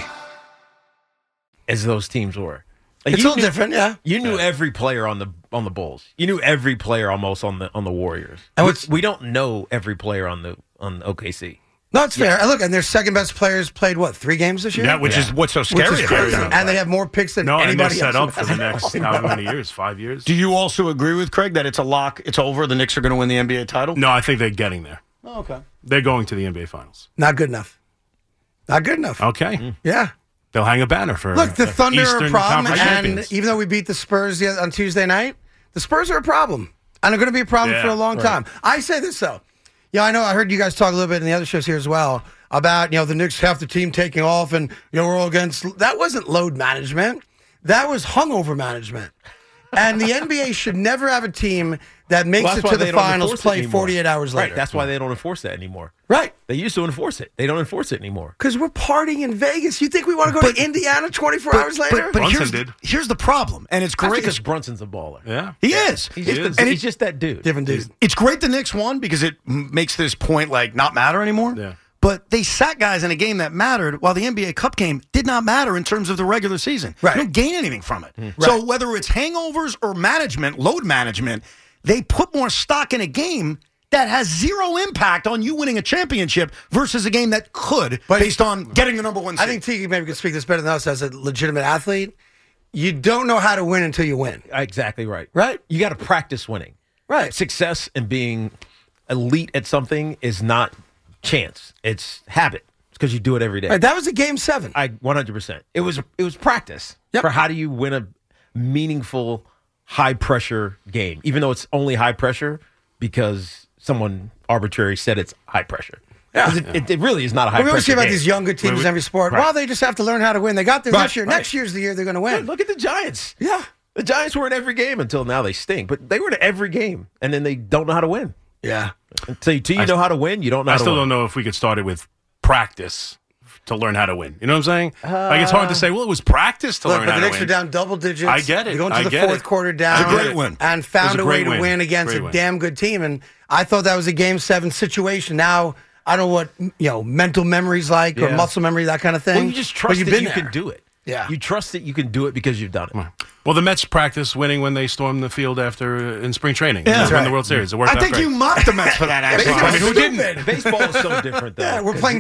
As those teams were. It's a little different, yeah. You knew every player on the Bulls. You knew every player almost on the Warriors. And we don't know every player on OKC. No, it's fair. And look, and their second best players played, 3 games this year? Yeah, which is what's so scary. Which is crazy. And they have more picks than and anybody they're set else. up for the next how many years? 5 years? Do you also agree with Craig that it's a lock, it's over, the Knicks are going to win the NBA title? No, I think they're getting there. Oh, okay. They're going to the NBA Finals. Not good enough. Not good enough. Okay. Yeah. They'll hang a banner for Look, the Thunder are a Eastern problem, Conference and champions. even though we beat the Spurs on Tuesday night, the Spurs are a problem, and they're going to be a problem for a long time. I say this, though. Yeah, I know I heard you guys talk a little bit in the other shows here as well about, the Knicks, half the team taking off, and, we're all against. That wasn't load management. That was hungover management. And the NBA should never have a team that makes it to the finals play 48 hours later. Right, that's why they don't enforce that anymore. Right. They used to enforce it. They don't enforce it anymore. Because we're partying in Vegas. You think we want to go to Indiana 24 hours later? But here's the problem, and it's That's great. because Brunson's a baller. Yeah. He is. He's just that dude. Different dude. It's great the Knicks won because it makes this point not matter anymore. Yeah. But they sat guys in a game that mattered while the NBA Cup game did not matter in terms of the regular season. Right. You don't gain anything from it. Right. So whether it's hangovers or management, load management, they put more stock in a game that has zero impact on you winning a championship versus a game that could, based on getting the number one seed. I think Tiki maybe could speak this better than us as a legitimate athlete. You don't know how to win until you win. Exactly right. Right? You got to practice winning. Right. Success and being elite at something is not chance. It's habit. It's because you do it every day. Right, that was a game 7. 100%. It was practice for how do you win a meaningful high pressure game, even though it's only high pressure because someone arbitrary said it's high pressure. Yeah. It really is not a high pressure. We always say about game. these younger teams in every sport. Right. Well, they just have to learn how to win. They got there this year. Right. Next year's the year they're going to win. Dude, look at the Giants. Yeah. The Giants were in every game until now they stink, but they were in every game, and then they don't know how to win. Yeah. Until you know how to win, you don't know how to win. I still don't know if we could start it with practice to learn how to win. You know what I'm saying? It's hard to say, well, it was practice to learn how to win. But the Knicks are down double digits. I get it. They go into the fourth quarter down. It's a great win. And found a way to win against a damn good team. And I thought that was a game 7 situation. Now, I don't know what mental memory's like or muscle memory, that kind of thing. Well, you just trust that you can do it. Yeah. You trust that you can do it because you've done it. Well, the Mets practice winning when they stormed the field in spring training. Yeah. They won the World Series. It worked out great. you mocked the Mets for that, actually. I mean, who didn't? Baseball is so different, though. Yeah, we're playing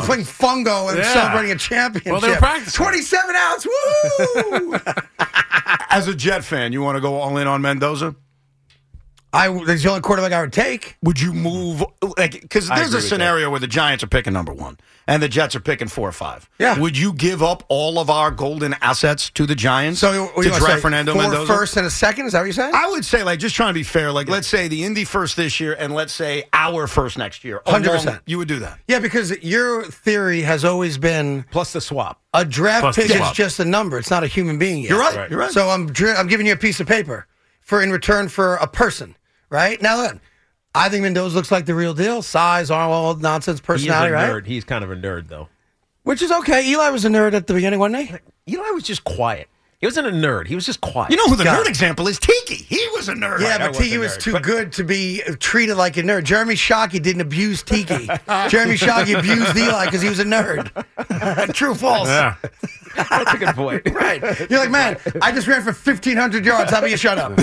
fungo and celebrating a championship. Well, they were practicing. 27 outs. Woo! As a Jet fan, you want to go all in on Mendoza? That's the only quarterback I would take. Would you move? Because there's a scenario where the Giants are picking number 1 and the Jets are picking 4 or 5. Yeah. Would you give up all of our golden assets to the Giants to draft Fernando Mendoza? 4 first and a second? Is that what you're saying? I would say, just trying to be fair, let's say the Indy first this year and let's say our first next year. 100%. You would do that. Yeah, because your theory has always been plus the swap. A draft Plus pick the is swap. just a number. It's not a human being yet. You're right. You're right. So I'm giving you a piece of paper in return for a person. Right? Now, look, I think Mendoza looks like the real deal. Size, arm, all nonsense, personality, He is a right? nerd. He's kind of a nerd, though. Which is okay. Eli was a nerd at the beginning, wasn't he? Eli was just quiet. He wasn't a nerd. He was just quiet. You know who the nerd example is? Tiki. He was a nerd. Yeah, but Tiki was too good to be treated like a nerd. Jeremy Shockey didn't abuse Tiki. Jeremy Shockey abused Eli because he was a nerd. True, false? Yeah. That's a good point. Right. You're like, man, I just ran for 1,500 yards. How about you shut up?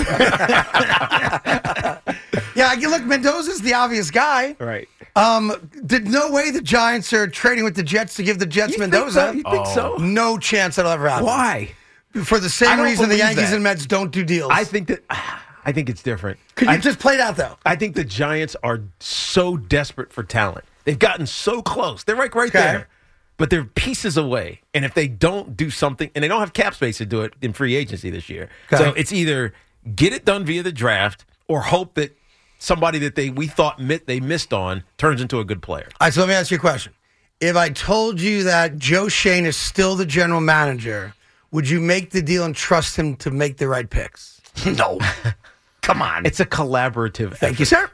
Yeah, look, Mendoza's the obvious guy. Right. Did no way the Giants are trading with the Jets to give the Jets Mendoza. You think so? No chance that'll ever happen. Why? For the same reason the Yankees and Mets don't do deals. I think it's different. Could you just play it out, though? I think the Giants are so desperate for talent. They've gotten so close. They're right there. But they're pieces away. And if they don't do something, and they don't have cap space to do it in free agency this year. Okay. So it's either get it done via the draft or hope that somebody that we thought they missed on turns into a good player. All right, so let me ask you a question. If I told you that Joe Shane is still the general manager, would you make the deal and trust him to make the right picks? No. Come on. It's a collaborative. Thank you, sir.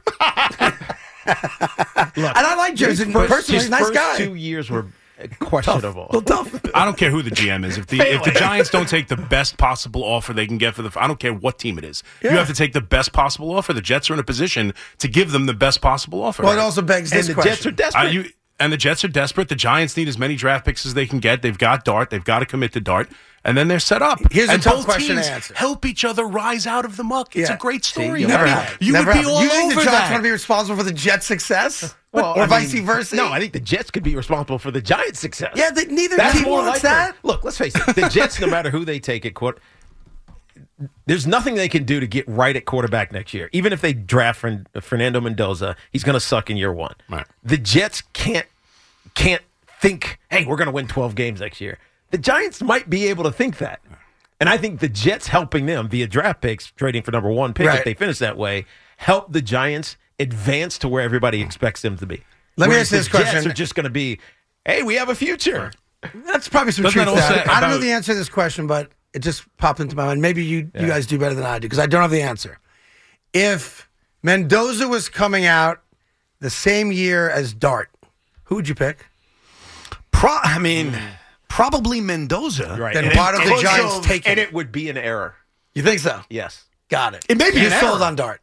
Look, and I like Joe. Personally, he's a nice guy. 2 years were questionable. Tough. I don't care who the GM is. If the Giants don't take the best possible offer they can get for I don't care what team it is. Yeah. You have to take the best possible offer. The Jets are in a position to give them the best possible offer. Well, it also begs this question. Jets are desperate. And the Jets are desperate. The Giants need as many draft picks as they can get. They've got Dart. They've got to commit to Dart. And then they're set up. Here's and a tough both question teams to answer. help each other rise out of the muck. It's a great story. You would be all you think the over Giants that. want to be responsible for the Jets' success? Or vice versa? No, I think the Jets could be responsible for the Giants' success. Yeah, neither That's team more wants likely. that. Look, let's face it. The Jets, no matter who they take at there's nothing they can do to get right at quarterback next year. Even if they draft Fernando Mendoza, he's going to suck in year one. Right. The Jets can't think, hey, we're going to win 12 games next year. The Giants might be able to think that. And I think the Jets helping them via draft picks, trading for number one pick, if they finish that way, help the Giants advance to where everybody expects them to be. Let me ask this question. The Jets are just going to be, hey, we have a future. That's probably some truth there. I don't know the answer to this question, but it just popped into my mind. Maybe you guys do better than I do, because I don't have the answer. If Mendoza was coming out the same year as Dart, who would you pick? Probably Mendoza. Right. Then why don't the Giants take him? And it would be an error. You think so? Yes. Got it. It may be You an sold error. on Dart.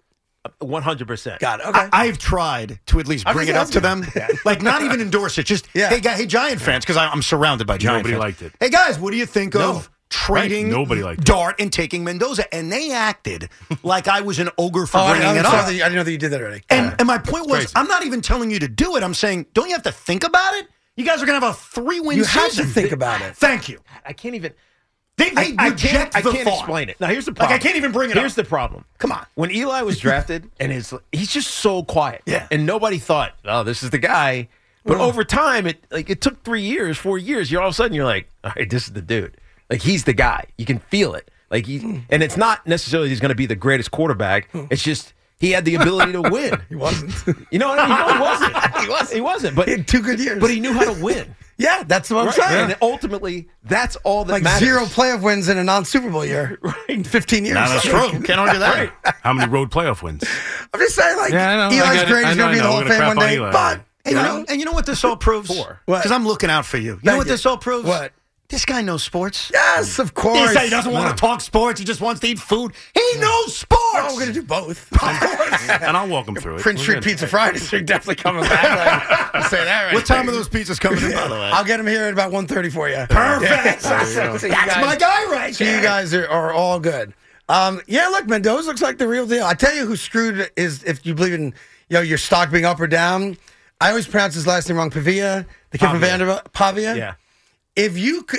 100%. Got it. Okay. I've tried to at least bring it up to them. Like, not even endorse it. Just, hey, Giant fans, because I'm surrounded by Giant Nobody fans. liked it. Hey, guys, what do you think of trading Nobody liked it. Dart and taking Mendoza? And they acted like I was an ogre for I bringing it up. didn't know that you did that already. And my point was, crazy. I'm not even telling you to do it. I'm saying, don't you have to think about it? You guys are going to have a 3-win You season. have to think about it. Thank you. I can't even. They I reject can't the thought. explain it. Now, here's the problem. Like, I can't even bring it up. Here's the problem. Come on. When Eli was drafted, and he's just so quiet. Yeah. And nobody thought, oh, this is the guy. But over time, it took 3 years, 4 years. You're all of a sudden, you're like, all right, this is the dude. Like, he's the guy. You can feel it. Like, and it's not necessarily he's going to be the greatest quarterback. It's just he had the ability to win. He wasn't. You know what I mean? No, he wasn't. He wasn't. But He had 2 good years. But he knew how to win. Yeah, that's what I'm saying. And ultimately, that's all that Like matters. 0 playoff wins in a non-Super Bowl year. In 15 years. No, that's true. Can't argue that. How many road playoff wins? I'm just saying, like, Yeah, I know. I Eli's get it. great. I He's know, going to be in the I know. Hall of We're gonna Fame one crap on day. Eli. But, And you know what this all proves? What? Because I'm looking out for you. You know Thank what you. this all proves? What? This guy knows sports. Yes, of course. He said he doesn't want to talk sports. He just wants to eat food. He knows sports. Oh, we're going to do both. And I'll walk him through it. Prince We're Street good. Pizza Fridays are definitely coming back. I'll say that right What time there. are those pizzas coming in, by the way? I'll get them here at about 1:30 for you. Perfect. So you That's guys- my guy right So you there. guys are all good. Yeah, look, Mendoza looks like the real deal. I tell you who screwed is if you believe in your stock being up or down. I always pronounce his last name wrong. Pavia, the kid from Vanderbilt. Pavia. Yeah. If you could,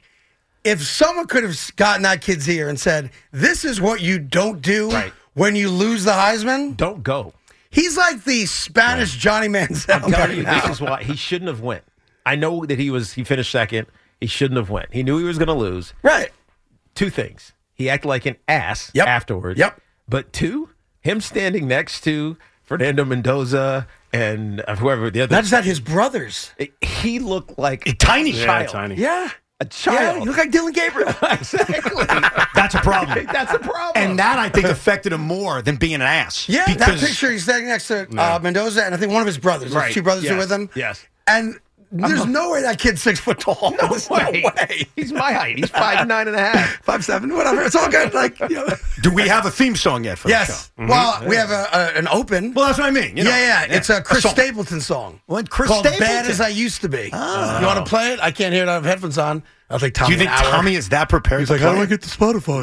if someone could have gotten that kid's ear and said, "This is what you don't do when you lose the Heisman," Don't go. he's like the Spanish Johnny Manziel. I'm telling you, right this now. is why he shouldn't have went. I know that he finished second. He shouldn't have went. He knew he was going to lose. Right. 2 things. He acted like an ass Yep. afterwards. Yep. But 2, him standing next to Fernando Mendoza and whoever the other. Not just that, his brothers. He looked like a tiny child. Tiny. Yeah. A child. Yeah, you look like Dylan Gabriel. Exactly. That's a problem. That's a problem. And that, I think, affected him more than being an ass. Yeah, that Because picture, he's standing next to Mendoza, and I think one of his brothers. There's Right. 2 brothers Yes. are with him. Yes. And there's no way that kid's 6 foot tall. No There's way. No way. He's my height. He's 5'9.5". 5'7", whatever. It's all good. do we have a theme song yet for the Yes. show? Well, we have an open. Well, that's what I mean. You know. yeah. It's a Chris song. Stapleton song. What, Chris called Stapleton? Bad As I Used to Be. You want to play it? I can't hear it. I have headphones on. I'll take Tommy Do you think an hour. Tommy is that prepared He's to like, play how do I it? get to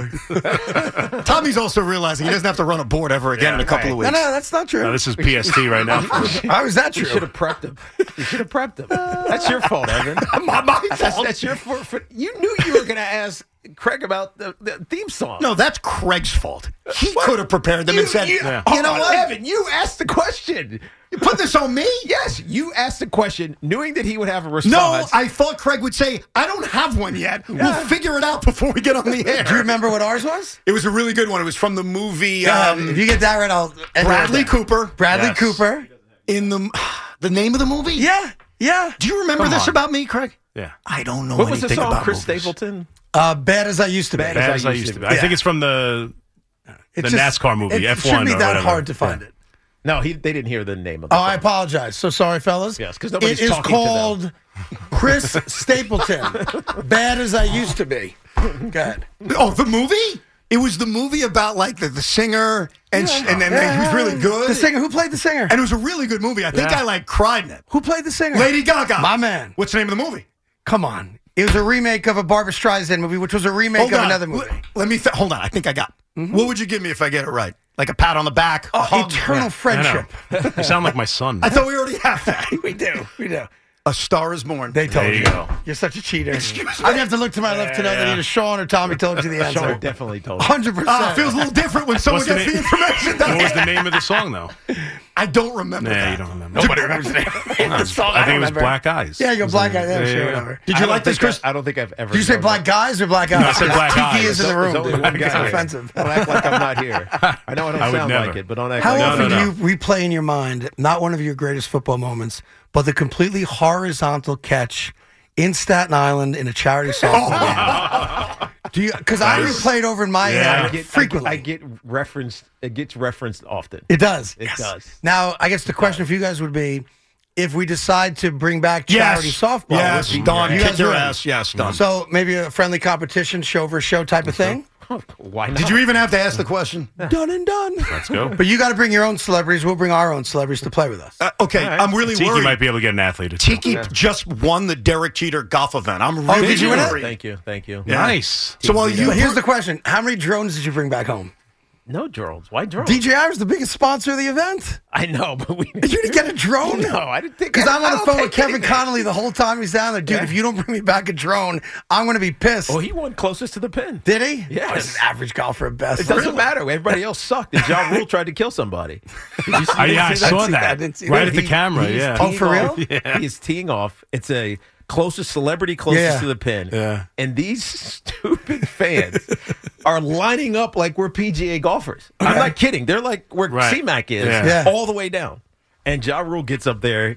Spotify? Tommy's also realizing he doesn't have to run a board ever again in a couple of No, weeks. that's not true. No, this is PST right now. How is that You true? should have prepped him. You should have prepped him. That's your fault, Evan. my fault. That's your fault. You knew you were going to ask Craig about the theme song. No, that's Craig's fault. He could have prepared them and said, you know what? Evan, you asked the question. You put this on me? Yes, you asked the question knowing that he would have a No, response. I thought Craig would say, I don't have one yet. We'll figure it out before we get on the air. Do you remember what ours was? It was a really good one. It was from the movie if you get that right, I'll end Bradley it right there. Cooper. Bradley Cooper. In the name of the movie? Yeah. Yeah. Do you remember Come this on. about me, Craig? Yeah. I don't know What was the anything song, about Chris movies. Stapleton? Bad as I used to be. Bad as I used to be. I Yeah. think it's from the It's just- NASCAR movie, It F1 shouldn't be or that whatever. hard to find it. No, they didn't hear the name of the Oh, song. I apologize. So sorry, fellas. Yes, 'cause nobody's it is talking to them. called Chris Stapleton. Bad as I used to be. Go ahead. Oh, the movie? It was the movie about like the singer, and and then he was really good. The singer. Who played the singer? And it was a really good movie. I think I like cried in it. Who played the singer? Lady Gaga. My man. What's the name of the movie? Come on. It was a remake of a Barbra Streisand movie, which was a remake Hold of on. another movie. Let me hold on. I think I got. What would you give me if I get it right? Like a pat on the back? A hug? Eternal friendship. You sound like my son. I thought we already have that. We do. A Star is Born. They told There you go. You're such a cheater. I'd have to look to my left to know that either Sean or Tommy told you the answer. Sean definitely told me. 100%. It feels a little different when someone What's the gets the name? information. What was the name of the song, though? I don't remember Nah, that. you don't remember. Nobody remembers the name of the song. I think it was remember. Black Eyes. Yeah, you're Black Eyes. Yeah, Yeah, sure, yeah. whatever. Did you like this, Chris? I don't think I've ever. Did you say known Black Guys or Black Eyes? No, I said Black Tiki Eyes. is in the room. There's only one guy It's here. offensive. Don't act like I'm not here. I know I don't I would sound never. like it, but don't act How like often no. do you replay in your mind not one of your greatest football moments, but the completely horizontal catch in Staten Island in a charity softball game? Do you? Because I replay it over in my Yeah. head frequently. I get referenced. It gets referenced often. It does. It does. Now, I guess the question for you guys would be, if we decide to bring back charity softball, Yes, Don, you kick guys your are in. ass. Yes, Don. So maybe a friendly competition, show versus show type of thing. Why not? Did you even have to ask the question? Done and done. Let's go. But you got to bring your own celebrities. We'll bring our own celebrities to play with us. Okay, I'm really Tiki worried. might be able to get an athlete or two. Tiki just won the Derek Jeter golf event. I'm really did you win it? worried. Thank you. Yeah. Nice. So while you But here's the question: how many drones did you bring back home? No drones. Why drones? DJI was the biggest sponsor of the event. I know, but we. You didn't get a drone? No, I didn't think. Because I'm I on the don't phone take with Kevin anything. Connolly the whole time he's down there. Dude, if you don't bring me back a drone, I'm going to be pissed. Well, he won closest to the pin. Did he? Yes. Oh, he's an average golfer at best. It doesn't matter. Everybody else sucked. And Ja Rule tried to kill somebody. Did you see, I saw I that. didn't see Right that. at the camera, He's yeah. Oh, teeing for real? off. Yeah. He is teeing off. It's a celebrity closest Yeah. to the pin. Yeah. And these stupid fans are lining up like we're PGA golfers. I'm not kidding. They're like where Right. C-Mac is, Yeah. all the way down. And Ja Rule gets up there.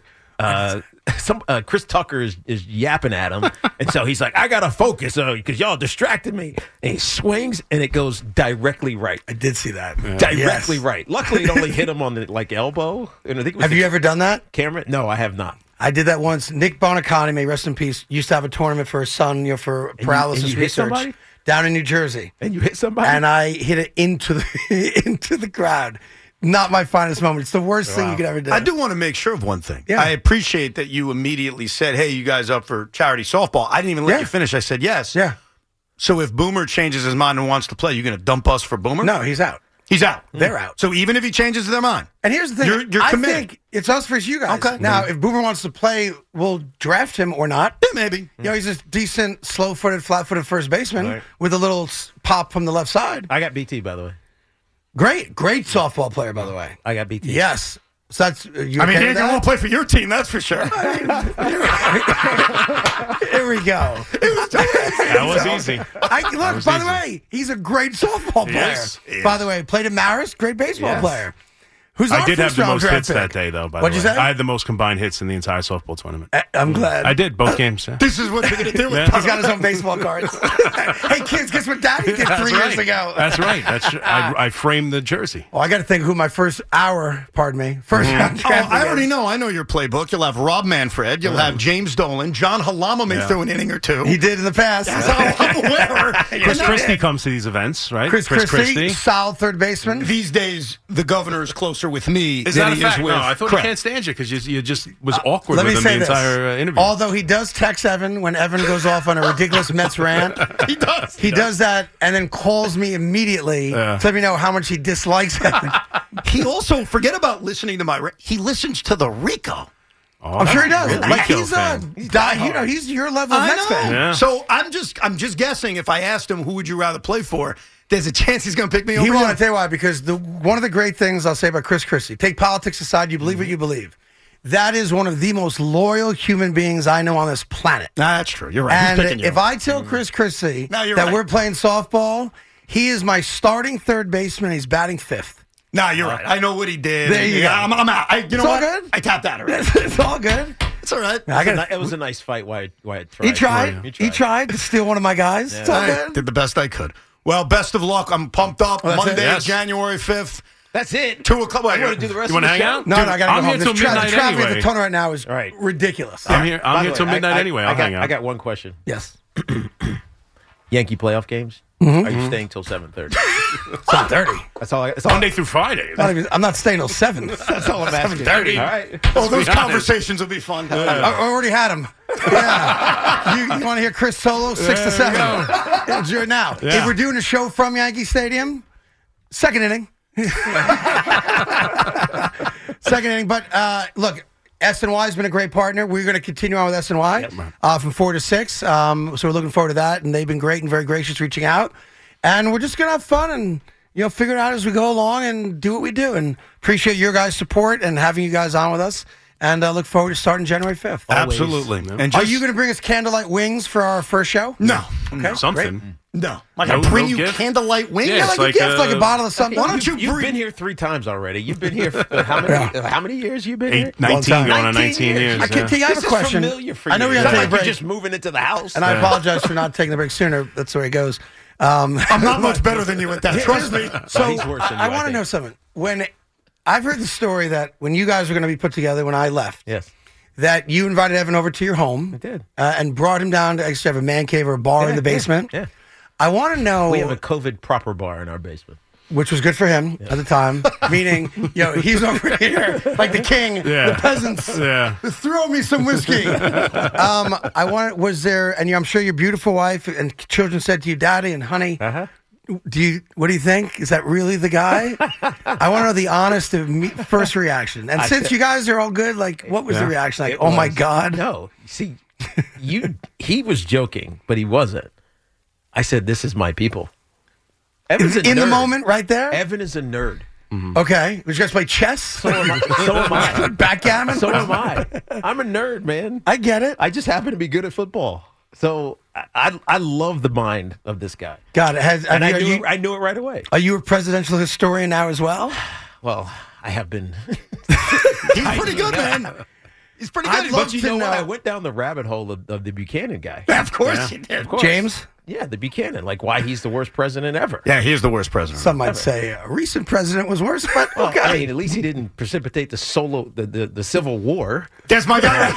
Chris Tucker is yapping at him. And so he's like, I got to focus because y'all distracted me. And he swings and it goes directly right. I did see that. Directly Yes. right. Luckily, it only hit him on the elbow. And I think it was Have the you ever done that? camera? No, I have not. I did that once. Nick Bonacani, may rest in peace, used to have a tournament for his son, for paralysis and you hit research somebody? down in New Jersey. And you hit somebody? And I hit it into the into the crowd. Not my finest moment. It's the worst thing you could ever do. I do want to make sure of one thing. Yeah. I appreciate that you immediately said, hey, you guys up for charity softball? I didn't even let Yeah. you finish. I said yes. Yeah. So if Boomer changes his mind and wants to play, you're going to dump us for Boomer? No, he's out. He's out. They're out. So even if he changes their mind. And here's the thing. You're I committed. think it's us versus you guys. Okay. Now, if Boomer wants to play, we'll draft him or not. Yeah, maybe. You know, he's a decent, slow-footed, flat-footed first baseman Right. with a little pop from the left side. I got BT, by the way. Great softball player, by the way. I got BT. Yes. So that's you I mean, okay he with ain't going that? to play for your team, that's for sure. Here we go. That was easy. Look, by the way, he's a great softball player. Yes. By the way, played at Marist, great baseball Yes. player. Who's I our did have first the round most draft hits pick? that day, though, by What'd the you way. say? I had the most combined hits in the entire softball tournament. I'm glad. I did, both games. Yeah. This is what you're going to do with Yeah. He's got his own baseball cards. Hey, kids, guess what Daddy did That's 3 right. years ago? That's right. I framed the jersey. Oh, I got to think who my first round Oh, draft I pick already is. know. I know your playbook. You'll have Rob Manfred. You'll have James Dolan. John Halama may Yeah. throw an inning or two. He did in the past. That's how I'm aware. Chris Christie comes to these events, right? Chris Christie, solid third baseman. These days, the governor is closer with me Is than that a he fact? is with No, I thought Craig. he can't stand you because you just was awkward Let me with him say the this. entire interview. Although he does text Evan when Evan goes off on a ridiculous Mets rant. He does. He does that and then calls me immediately to let me know how much he dislikes Evan. He also, forget about listening to he listens to the Rico. Oh, I'm sure he does. you're a Like Rico he's fan. he's your level of I Mets know. fan. Yeah. So I'm just guessing if I asked him who would you rather play for, there's a chance he's going to pick me over He you. won't. I tell you why. Because one of the great things I'll say about Chris Christie, take politics aside, you believe what you believe. That is one of the most loyal human beings I know on this planet. Nah, that's true. You're right. He's And picking you. if I tell Chris Christie No, you're that right. we're playing softball, he is my starting third baseman. He's batting fifth. Nah, you're right. I know what he did. There you go. I'm out. You know all what? good. I tapped out already. It's all good. It's all right. It was a nice fight. Wyatt tried. He tried to steal one of my guys. Yeah. It's all I good. did the best I could. Well, best of luck. I'm pumped up. Well, that's Monday, it. Yes. January 5th. That's it. 2 o'clock. You want to do the rest You of wanna the hang show? out? No, Dude, I got to I'm go here home. till The traffic midnight at the anyway. tunnel right now is Right. ridiculous. I'm here By the till way, midnight anyway. I'll hang out. I got one question. Yes. Yankee playoff games. Mhm. Are you staying till 7:30? 7:30. That's all. Monday through Friday. I'm not staying till 7. That's all I'm asking. 7:30. All right. Oh, those conversations will be fun. I already had them. Yeah. You want to hear Chris Solo? 6 to 7. Yeah, do it now. Yeah. If we're doing a show from Yankee Stadium, second inning. Second inning. But look, SNY has been a great partner. We're going to continue on with SNY from 4 to 6. So we're looking forward to that. And they've been great and very gracious reaching out. And we're just going to have fun and figure it out as we go along and do what we do. And appreciate your guys' support and having you guys on with us. And I look forward to starting January 5th. Absolutely. And Are you going to bring us candlelight wings for our first show? No. Okay, Something. great. No. Like I bring you candlelight wings? Yeah, like a gift, like a bottle of something. Why don't You've bring... been here 3 times already. You've been here for how many years you been here? 19 going on 19 years. I have a question. Familiar for I know you. we It's got to not take a like break. you're just moving into the house. And I apologize for not taking the break sooner. That's the way it goes. I'm not much better than you at that. Trust me. So he's worse than you, I I want to think. know something. When I've heard the story that when you guys were going to be put together when I left, Yes. that you invited Evan over to your home. I did. And brought him down to actually have a man cave or a bar in the basement. Yeah. I want to know. We have a COVID proper bar in our basement. Which was good for him at the time, meaning, he's over here like the king, the peasants. Yeah. Throw me some whiskey. Was there, and I'm sure your beautiful wife and children said to you, Daddy and honey, what do you think? Is that really the guy? I want to know the honest first reaction. And since you guys are all good, like, what was the reaction? Like, oh my God. No. See, he was joking, but he wasn't. I said, this is my people. Evan's in the moment right there? Evan is a nerd. Mm-hmm. Okay. Would you guys play chess? So am I. Backgammon? So am I. I'm a nerd, man. I get it. I just happen to be good at football. So I love the mind of this guy. Got it. I knew it right away. Are you a presidential historian now as well? Well, I have been. He's pretty good, man. He's pretty good. But you know what? I went down the rabbit hole of the Buchanan guy. Yeah, of course you did. Of course. James? Yeah, the Buchanan. Like why he's the worst president ever. Yeah, he is the worst president. Some might say a recent president was worse, but okay. I mean, at least he didn't precipitate the Civil War. That's my guy.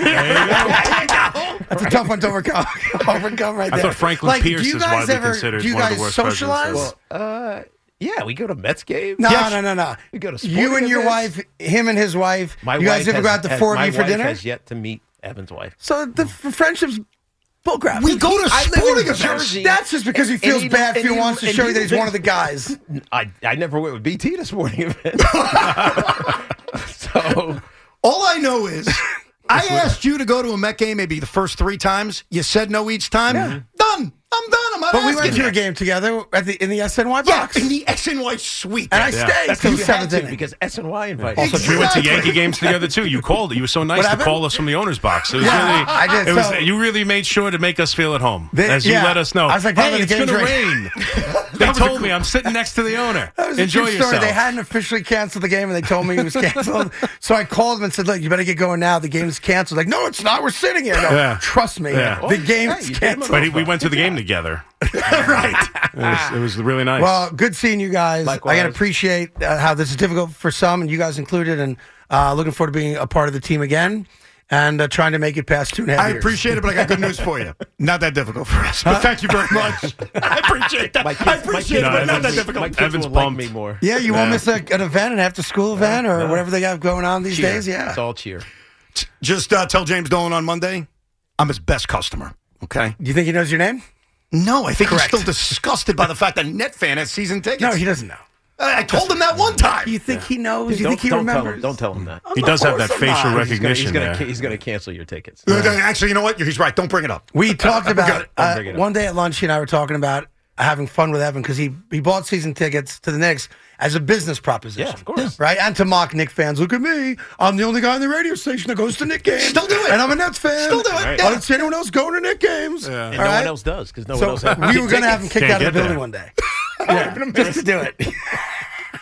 That's a tough one to overcome right there. I thought Franklin Pierce is widely considered do you one of guys the worst socialize? presidents. Yeah, we go to Mets games. No. We go to sporting you and your events. wife, him and his wife. My you guys wife ever go out the four of you for My dinner? wife has yet to meet Evan's wife. So the friendship's bullcrap. We go to sporting events. Jersey. That's just because he feels bad. Phil wants to show you that he's one of the guys. I never went with BT to sporting events. So all I know is I asked you to go to a Met game maybe the first 3 times. You said no each time. Yeah. Done. I'm done. I'm not But we asking went to you. a game together in the SNY box. Yeah, in the SNY suite. And I stayed that's till because you had 7th to inning. because SNY invited. Also, you. we went to Yankee games together too. You called. You were so nice What to happened? call us from the owner's box. It was Yeah, really. I did. It was. So- You really made sure to make us feel at home as you yeah. let us know. I was like, hey, "Brother, it's the game's going to right." rain. They told me I'm sitting next to the owner. That was a Enjoy true story. yourself. They hadn't officially canceled the game, and they told me it was canceled. So I called them and said, "Look, you better get going now. The game's canceled." Like, no, it's not. We're sitting here. No, Yeah. trust me. Yeah. The game's canceled. But we went to the game together. Right. It was really nice. Well, good seeing you guys. Likewise. I can appreciate how this is difficult for some, and you guys included, and looking forward to being a part of the team again and trying to make it past 2.5 years. I appreciate it, but I got good news for you. Not that difficult for us. But thank you very much. I appreciate that. I appreciate it, but not that difficult. My kids Evan's will like pumped. me more. Yeah, you won't miss an event, an after-school event, or whatever they got going on these Cheer. days. Yeah. It's all cheer. Just tell James Dolan on Monday, I'm his best customer. Okay? Do you think he knows your name? No, I think Correct. he's still disgusted by the fact that NetFan has season tickets. No, he doesn't know. I told him that one time. You think he knows? You think he don't remembers? Don't tell him that. he does have that facial recognition there. He's going to cancel your tickets. Actually, you know what? He's right. Don't bring it up. We talked about Don't bring it up. one day at lunch. He and I were talking about having fun with Evan because he bought season tickets to the Knicks as a business proposition. Yeah, of course. Right? And to mock Knicks fans. Look at me. I'm the only guy on the radio station that goes to Knicks games. Still do it. And I'm a Nets fan. Still do it. I Yeah. don't see anyone else going to Knicks games. Yeah. And All no right? one else does because no one So else has we were going to have him kicked Can't out of the get building there. one day. Yeah, just to do it.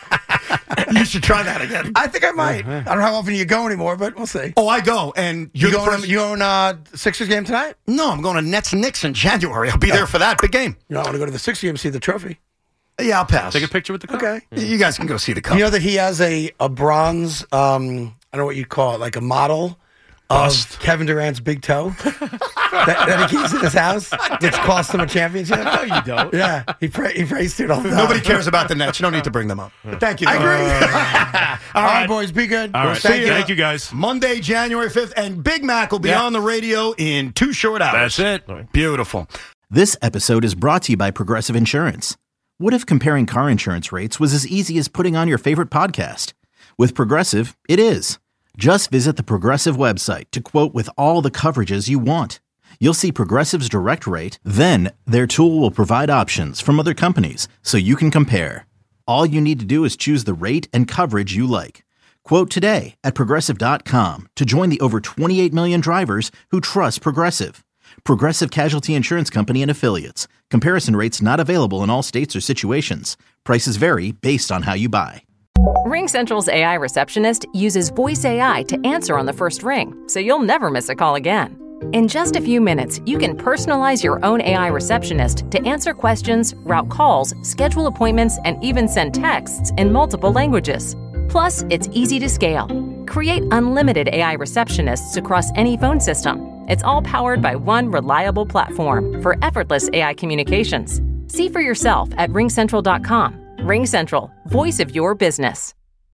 You should try that again. I think I might. I don't know how often you go anymore, but we'll see. Oh, I go. And you going Sixers game tonight? No, I'm going to Nets-Knicks in January. I'll be there for that big game. You know, I want to go to the Sixers game and see the trophy. Yeah, I'll pass. Take a picture with the cup. Okay. You guys can go see the cup. You know that he has a bronze, I don't know what you'd call it, like a model of Kevin Durant's big toe that he keeps in his house, which cost him a championship. No, you don't. Yeah, he prays to it all the time. Nobody cares about the Nets. You don't need to bring them up. But thank you. I agree. All right, boys, be good. All right. Thank you, guys. Monday, January 5th, and Big Mac will be on the radio in 2 short hours. That's it. Beautiful. This episode is brought to you by Progressive Insurance. What if comparing car insurance rates was as easy as putting on your favorite podcast? With Progressive, it is. Just visit the Progressive website to quote with all the coverages you want. You'll see Progressive's direct rate, then their tool will provide options from other companies so you can compare. All you need to do is choose the rate and coverage you like. Quote today at Progressive.com to join the over 28 million drivers who trust Progressive. Progressive Casualty Insurance Company and Affiliates. Comparison rates not available in all states or situations. Prices vary based on how you buy. RingCentral's AI receptionist uses voice AI to answer on the first ring, so you'll never miss a call again. In just a few minutes, you can personalize your own AI receptionist to answer questions, route calls, schedule appointments, and even send texts in multiple languages. Plus, it's easy to scale. Create unlimited AI receptionists across any phone system. It's all powered by one reliable platform for effortless AI communications. See for yourself at RingCentral.com. RingCentral, voice of your business.